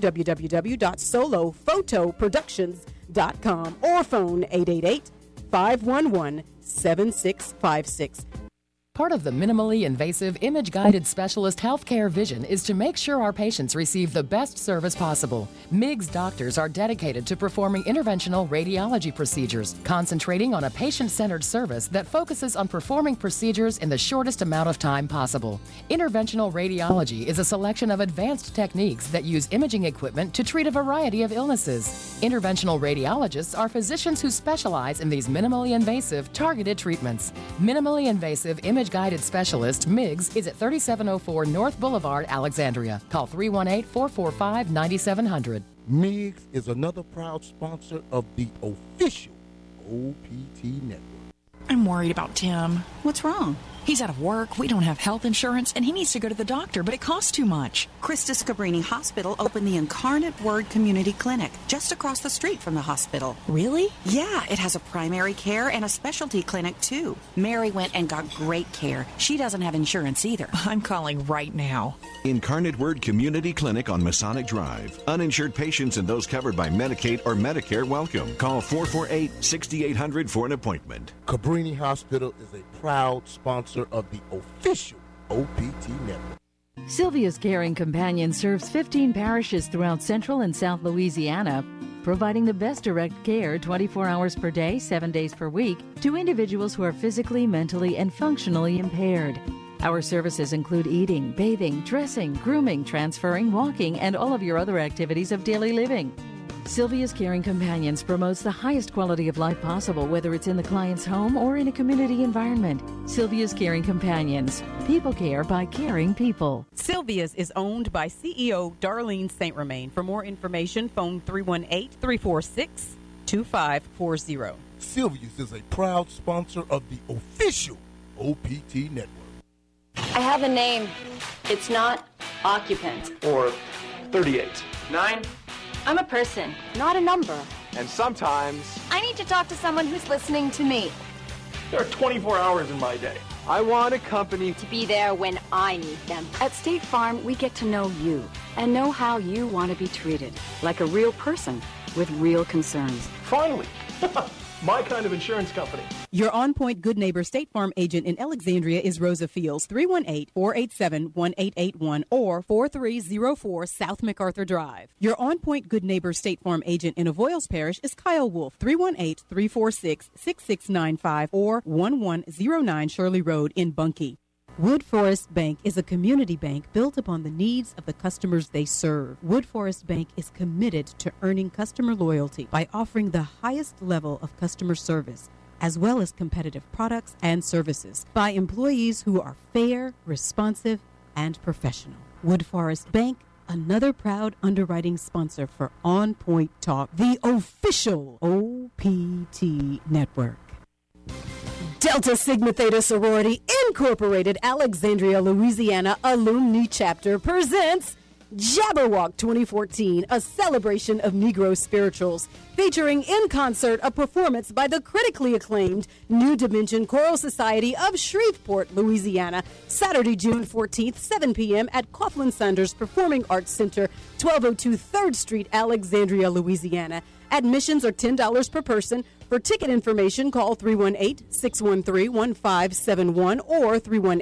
www.solophotoproductions.com or phone 888-511-7656. Part of the minimally invasive, image-guided specialist healthcare vision is to make sure our patients receive the best service possible. MIGS doctors are dedicated to performing interventional radiology procedures, concentrating on a patient-centered service that focuses on performing procedures in the shortest amount of time possible. Interventional radiology is a selection of advanced techniques that use imaging equipment to treat a variety of illnesses. Interventional radiologists are physicians who specialize in these minimally invasive, targeted treatments. Minimally invasive image-guided specialist, MIGS, is at 3704 North Boulevard, Alexandria. Call 318-445-9700. Meigs is another proud sponsor of the official OPT network. I'm worried about Tim. What's wrong? He's out of work, we don't have health insurance, and he needs to go to the doctor, but it costs too much. Krista Scabrini Hospital opened the Incarnate Word Community Clinic just across the street from the hospital. Really? Yeah, it has a primary care and a specialty clinic too. Mary went and got great care. She doesn't have insurance either. I'm calling right now. Incarnate Word Community Clinic on Masonic Drive. Uninsured patients and those covered by Medicaid or Medicare welcome. Call 448-6800 for an appointment. Cabrini Hospital is a proud sponsor of the official OPT network. Sylvia's Caring Companion serves 15 parishes throughout central and south Louisiana, providing the best direct care 24 hours per day, 7 days per week to individuals who are physically, mentally, and functionally impaired. Our services include eating, bathing, dressing, grooming, transferring, walking, and all of your other activities of daily living. Sylvia's Caring Companions promotes the highest quality of life possible, whether it's in the client's home or in a community environment. Sylvia's Caring Companions. People care by caring people. Sylvia's is owned by CEO Darlene St. Romain. For more information, phone 318-346-2540. Sylvia's is a proud sponsor of the official OPT network. I have a name. It's not occupant. Or 38. 9. I'm a person, not a number. And sometimes I need to talk to someone who's listening to me. there are 24 hours in my day. I want a company To be there when I need them. At State Farm, we get to know you and know how you want to be treated, like a real person with real concerns. Finally, my kind of insurance company. Your on-point Good Neighbor State Farm agent in Alexandria is Rosa Fields, 318-487-1881 or 4304 South MacArthur Drive. Your on-point Good Neighbor State Farm agent in Avoyles Parish is Kyle Wolf, 318-346-6695 or 1109 Shirley Road in Bunkie. Wood Forest Bank is a community bank built upon the needs of the customers they serve. Wood Forest Bank is committed to earning customer loyalty by offering the highest level of customer service, as well as competitive products and services, by employees who are fair, responsive, and professional. Wood Forest Bank, another proud underwriting sponsor for On Point Talk, the official OPT network. Delta Sigma Theta Sorority Incorporated Alexandria, Louisiana Alumni Chapter presents Jabberwock 2014, a celebration of Negro spirituals, featuring in concert a performance by the critically acclaimed New Dimension Choral Society of Shreveport, Louisiana, Saturday, June 14th, 7 p.m. at Coughlin Sanders Performing Arts Center, 1202 3rd Street, Alexandria, Louisiana. Admissions are $10 per person. For ticket information, call 318-613-1571 or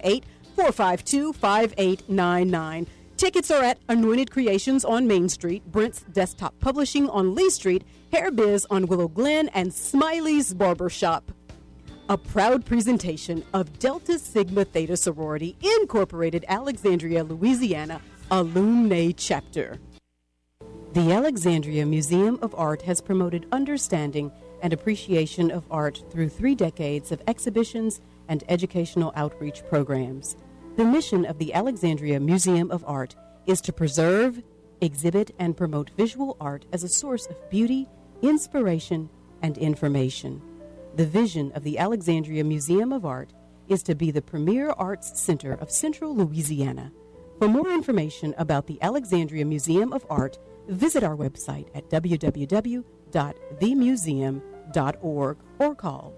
318-452-5899. Tickets are at Anointed Creations on Main Street, Brent's Desktop Publishing on Lee Street, Hair Biz on Willow Glen, and Smiley's Barbershop. A proud presentation of Delta Sigma Theta Sorority Incorporated Alexandria, Louisiana Alumni Chapter. The Alexandria Museum of Art has promoted understanding and appreciation of art through 3 decades of exhibitions and educational outreach programs. The mission of the Alexandria Museum of Art is to preserve, exhibit, and promote visual art as a source of beauty, inspiration, and information. The vision of the Alexandria Museum of Art is to be the premier arts center of Central Louisiana. For more information about the Alexandria Museum of Art, visit our website at www.themuseum.org or call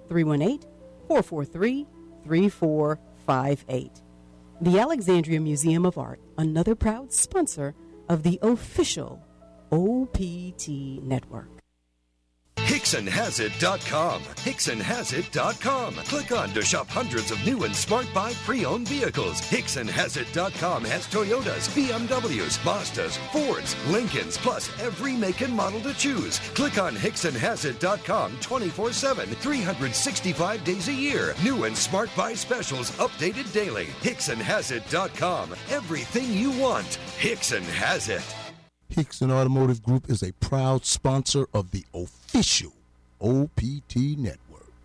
318-443-3458. The Alexandria Museum of Art, another proud sponsor of the official OPT network. Hicks HicksonHasIt.com. HicksonHasIt.com. Click on to shop hundreds of new and Smart Buy pre-owned vehicles. HicksonHasIt.com has Toyotas, BMWs, Mazdas, Fords, Lincolns, plus every make and model to choose. Click on HicksonHasIt.com 24/7, 365 days a year. New and Smart Buy specials updated daily. HicksonHasIt.com. Everything you want. Hickson has it. Hickson Automotive Group is a proud sponsor of the official OPT Network.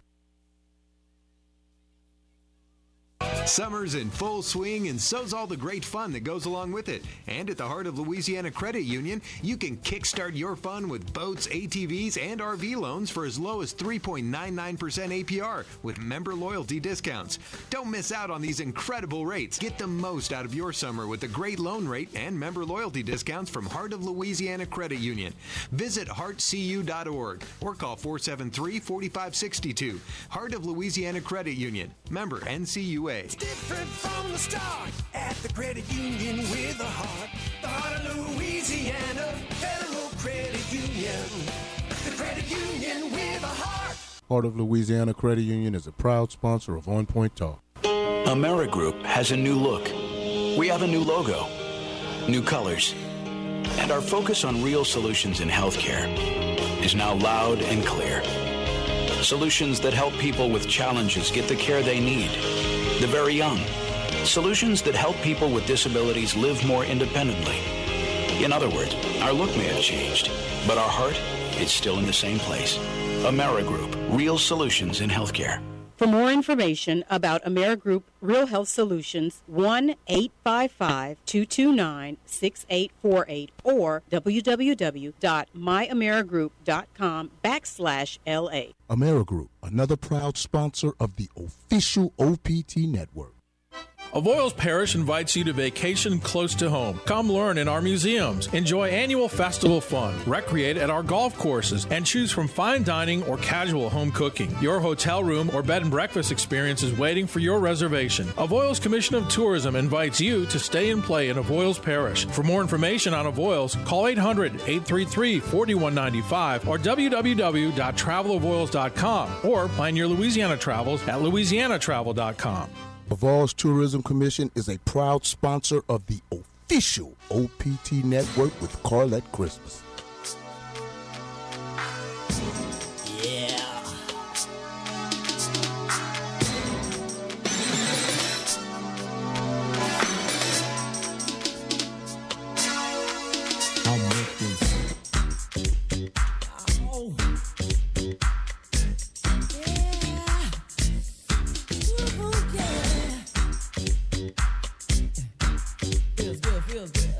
Summer's in full swing, and so's all the great fun that goes along with it. And at the Heart of Louisiana Credit Union, you can kickstart your fun with boats, ATVs, and RV loans for as low as 3.99% APR with member loyalty discounts. Don't miss out on these incredible rates. Get the most out of your summer with a great loan rate and member loyalty discounts from Heart of Louisiana Credit Union. Visit heartcu.org or call 473-4562. Heart of Louisiana Credit Union. Member NCUA. Different from the start at the credit union with a heart. The Heart of Louisiana Federal Credit Union. The credit union with a heart. Heart of Louisiana Credit Union is a proud sponsor of On Point Talk. AmeriGroup has a new look. We have a new logo, new colors, and our focus on real solutions in healthcare is now loud and clear. Solutions that help people with challenges get the care they need. The very young. Solutions that help people with disabilities live more independently. In other words, our look may have changed, but our heart is still in the same place. AmeriGroup, real solutions in healthcare. For more information about AmeriGroup Real Health Solutions, 1-855-229-6848 or www.myamerigroup.com/LA. AmeriGroup, another proud sponsor of the official OPT Network. Avoyles Parish invites you to vacation close to home. Come learn in our museums, enjoy annual festival fun, recreate at our golf courses, and choose from fine dining or casual home cooking. Your hotel room or bed and breakfast experience is waiting for your reservation. Avoyles Commission of Tourism invites you to stay and play in Avoyles Parish. For more information on Avoyles, call 800-833-4195 or www.travelavoyles.com or plan your Louisiana travels at louisianatravel.com. Avoyles Tourism Commission is a proud sponsor of the official OPT Network with Carlette Christmas. Feels good.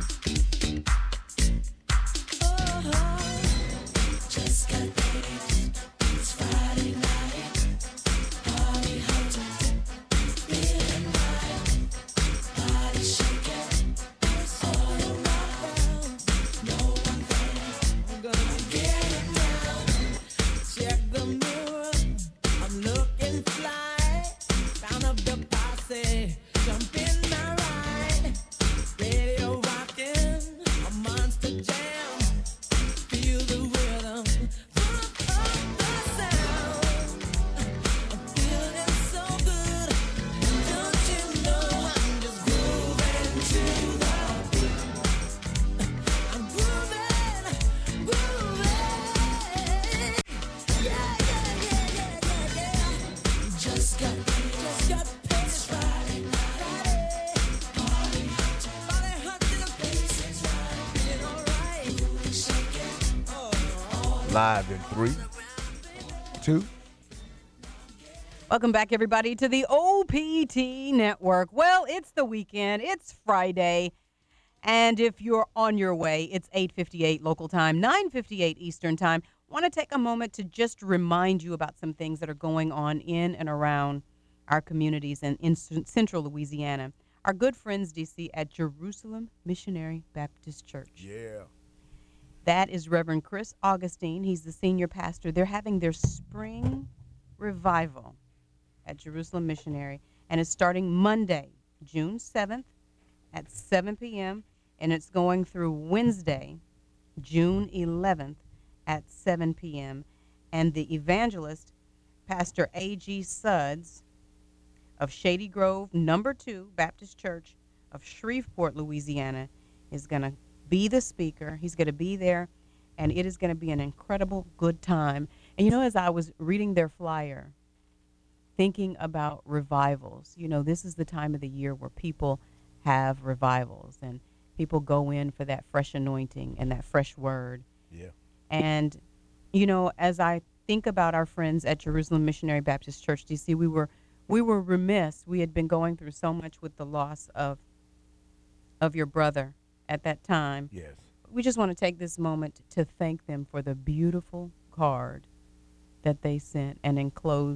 Live in 3, 2. Welcome back, everybody, to the OPT Network. Well, it's the weekend. It's Friday. And if you're on your way, it's 8:58 local time, 9:58 Eastern time. Want to take a moment to just remind you about some things that are going on in and around our communities and in central Louisiana. Our good friends, DC, at Jerusalem Missionary Baptist Church. Yeah. That is Reverend Chris Augustine. He's the senior pastor. They're having their spring revival at Jerusalem Missionary, and it's starting Monday, June 7th at 7 p.m., and it's going through Wednesday, June 11th at 7 p.m., and the evangelist, Pastor A.G. Sudds of Shady Grove Number 2 Baptist Church of Shreveport, Louisiana, is going to be the speaker. He's going to be there, and it is going to be an incredible good time. And, you know, as I was reading their flyer, thinking about revivals, you know, this is the time of the year where people have revivals and people go in for that fresh anointing and that fresh word. Yeah. And, you know, as I think about our friends at Jerusalem Missionary Baptist Church, DC, we were remiss. We had been going through so much with the loss of your brother at that time. Yes. We just want to take this moment to thank them for the beautiful card that they sent and enclosed